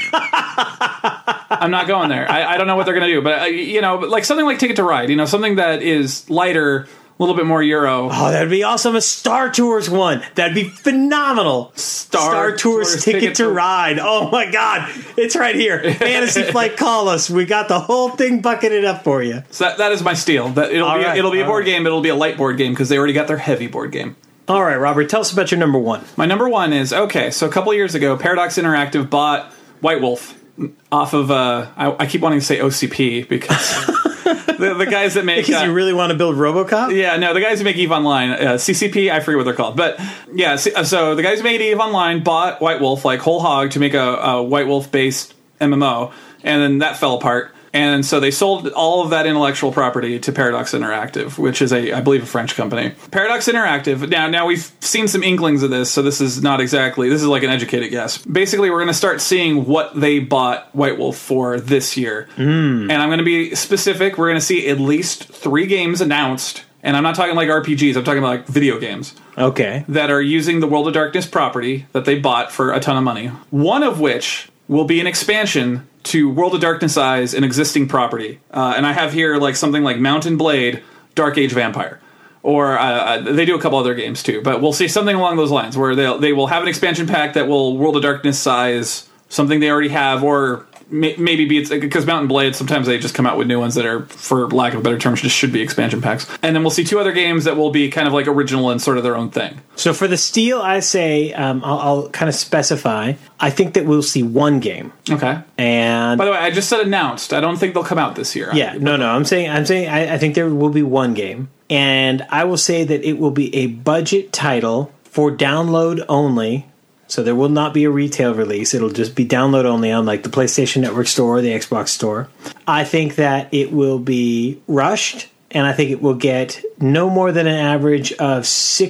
I'm not going there. I don't know what they're going to do. But, like something like Ticket to Ride. Something that is lighter... a little bit more Euro. Oh, that'd be awesome. A Star Tours one. That'd be phenomenal. Star Tours Ticket to Ride. Oh, my God. It's right here. Fantasy Flight, call us. We got the whole thing bucketed up for you. So that is my steal. It'll be a board game. It'll be a light board game because they already got their heavy board game. All right, Robert, tell us about your number one. My number one is, so a couple of years ago, Paradox Interactive bought White Wolf off of, I keep wanting to say OCP because... The guys that make... Because you really want to build RoboCop? Yeah, no, the guys who make EVE Online, CCP, I forget what they're called. But, yeah, so the guys who made EVE Online bought White Wolf, like whole hog, to make a White Wolf-based MMO, and then that fell apart. And so they sold all of that intellectual property to Paradox Interactive, which is, I believe, a French company. Paradox Interactive, now we've seen some inklings of this, so this is not exactly... This is like an educated guess. Basically, we're going to start seeing what they bought White Wolf for this year. And I'm going to be specific. We're going to see at least 3 games announced. And I'm not talking like RPGs. I'm talking about like video games. Okay. That are using the World of Darkness property that they bought for a ton of money. One of which will be an expansion to World of Darkness Eyes, an existing property. And I have here like something like Mountain Blade, Dark Age Vampire. Or they do a couple other games too. But we'll see something along those lines where they will have an expansion pack that will World of Darkness size something they already have, or maybe be because Mountain Blade, sometimes they just come out with new ones that are, for lack of better terms, just should be expansion packs. And then we'll see 2 other games that will be kind of like original and sort of their own thing. So for the steal, I say, I'll kind of specify, I think that we'll see 1 game. Okay. And by the way, I just said announced. I don't think they'll come out this year. Yeah, no. I'm saying I think there will be 1 game. And I will say that it will be a budget title for download only. So there will not be a retail release. It'll just be download only on like the PlayStation Network store or the Xbox store. I think that it will be rushed, and I think it will get no more than an average of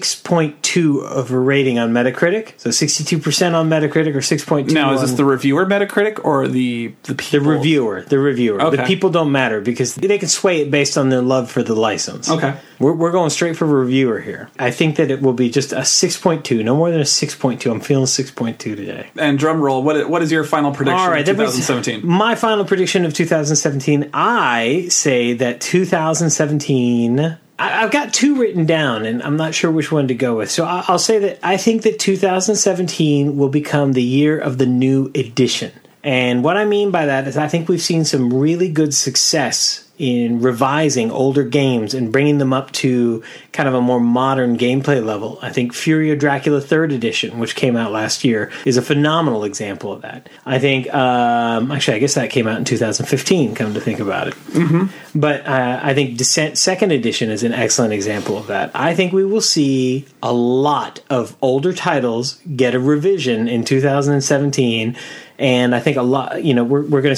6.2 of a rating on Metacritic. So 62% on Metacritic or 6.2. Now, is this the reviewer Metacritic or the people? The reviewer. Okay. The people don't matter because they can sway it based on their love for the license. Okay. We're going straight for reviewer here. I think that it will be just a 6.2, no more than a 6.2. I'm feeling 6.2 today. And drum roll, what is your final prediction All right, of 2017? My final prediction of 2017, I say that 2017... I've got 2 written down, and I'm not sure which one to go with. So I'll say that I think that 2017 will become the year of the new edition. And what I mean by that is I think we've seen some really good success in revising older games and bringing them up to kind of a more modern gameplay level. I think Fury of Dracula 3rd Edition, which came out last year, is a phenomenal example of that. I think, actually, I guess that came out in 2015, come to think about it. Mm-hmm. But I think Descent 2nd Edition is an excellent example of that. I think we will see a lot of older titles get a revision in 2017, and I think a lot, we're going to see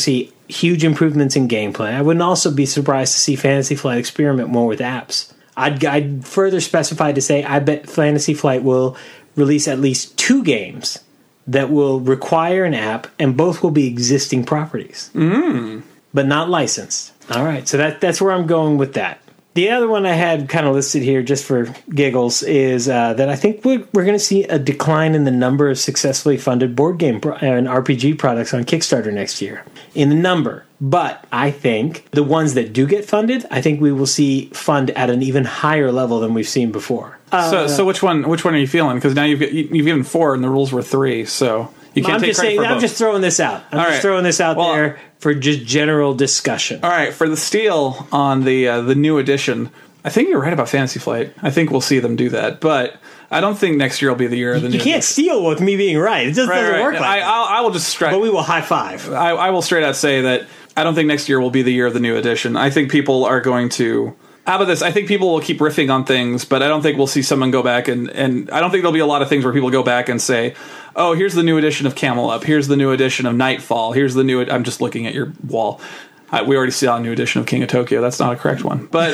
huge improvements in gameplay. I wouldn't also be surprised to see Fantasy Flight experiment more with apps. I'd further specify to say I bet Fantasy Flight will release at least 2 games that will require an app, and both will be existing properties, but not licensed. All right, so that's where I'm going with that. The other one I had kind of listed here just for giggles is that I think we're going to see a decline in the number of successfully funded board game and RPG products on Kickstarter next year. In the number. But I think the ones that do get funded, I think we will see fund at an even higher level than we've seen before. So which one are you feeling? Because now you've given 4 and the rules were 3, so you can't take credit for both. I'm just throwing this out. Throwing this out there for just general discussion. All right, for the steal on the new edition, I think you're right about Fantasy Flight. I think we'll see them do that, but I don't think next year will be the year of the new edition. You can't steal with me being right. It just doesn't work like that. I will just straight. But we will high five. I will straight out say that I don't think next year will be the year of the new edition. I think people are going to... How about this? I think people will keep riffing on things, but I don't think we'll see someone go back and I don't think there'll be a lot of things where people go back and say, oh, here's the new edition of Camel Up. Here's the new edition of Nightfall. Here's the new... I'm just looking at your wall. We already saw a new edition of King of Tokyo. That's not a correct one. But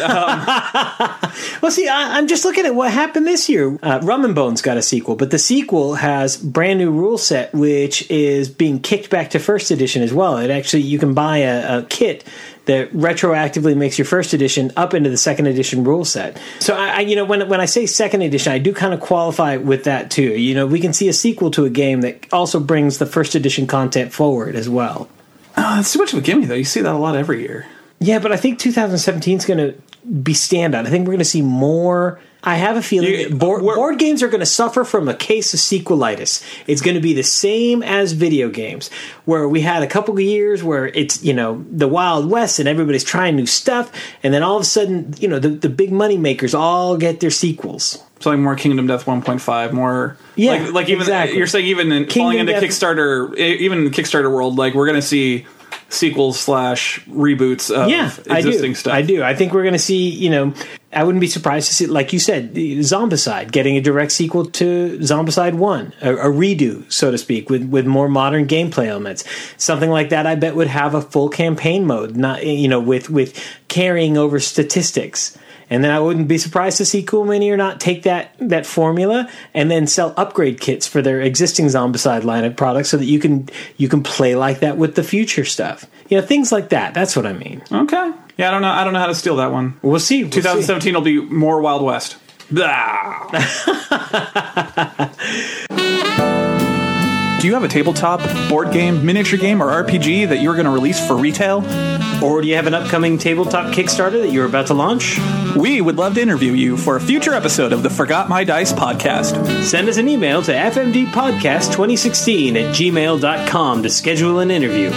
well, see, I'm just looking at what happened this year. Rum and Bones got a sequel, but the sequel has brand new rule set, which is being kicked back to first edition as well. It actually, you can buy a kit that retroactively makes your first edition up into the second edition rule set. So when I say second edition, I do kind of qualify with that too. We can see a sequel to a game that also brings the first edition content forward as well. Oh, that's too much of a gimme, though. You see that a lot every year. Yeah, but I think 2017 is going to be standout. I think we're going to see more. I have a feeling that board games are going to suffer from a case of sequelitis. It's going to be the same as video games, where we had a couple of years where it's, the Wild West and everybody's trying new stuff, and then all of a sudden, the big money makers all get their sequels. So like more Kingdom Death 1.5, more... Yeah, like even exactly. You're saying even falling into Kickstarter, even in the Kickstarter world, like we're going to see sequels / reboots of existing stuff. I do. I think we're going to see, I wouldn't be surprised to see, like you said, Zombicide getting a direct sequel to Zombicide 1, a redo, so to speak, with more modern gameplay elements. Something like that, I bet, would have a full campaign mode, not with carrying over statistics. And then I wouldn't be surprised to see Cool Mini or not take that formula and then sell upgrade kits for their existing Zombicide line of products so that you can play like that with the future stuff. Things like that. That's what I mean. Okay. Yeah, I don't know how to steal that one. We'll see. 2017 will be more Wild West. Blah. Do you have a tabletop, board game, miniature game, or RPG that you're going to release for retail? Or do you have an upcoming tabletop Kickstarter that you're about to launch? We would love to interview you for a future episode of the Forgot My Dice podcast. Send us an email to fmdpodcast2016@gmail.com to schedule an interview.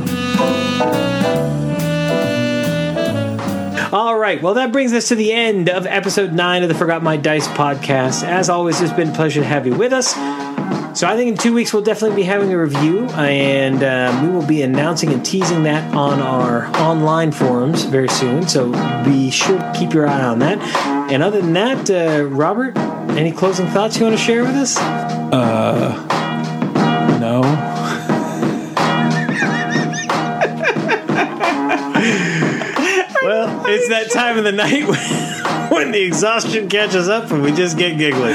All right, well, that brings us to the end of episode 9 of the Forgot My Dice podcast. As always, it's been a pleasure to have you with us. So I think in 2 weeks we'll definitely be having a review, and we will be announcing and teasing that on our online forums very soon. So be sure to keep your eye on that. And other than that, Robert, any closing thoughts you want to share with us? No. Well, it's that time of the night when the exhaustion catches up and we just get giggly.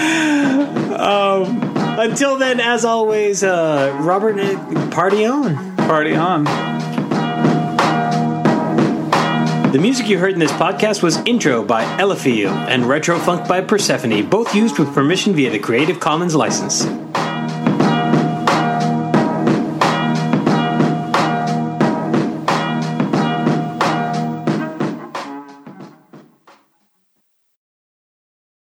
Until then, as always, Robert, party on. Party on. The music you heard in this podcast was Intro by Elafiel and Retro Funk by Persephone, both used with permission via the Creative Commons license.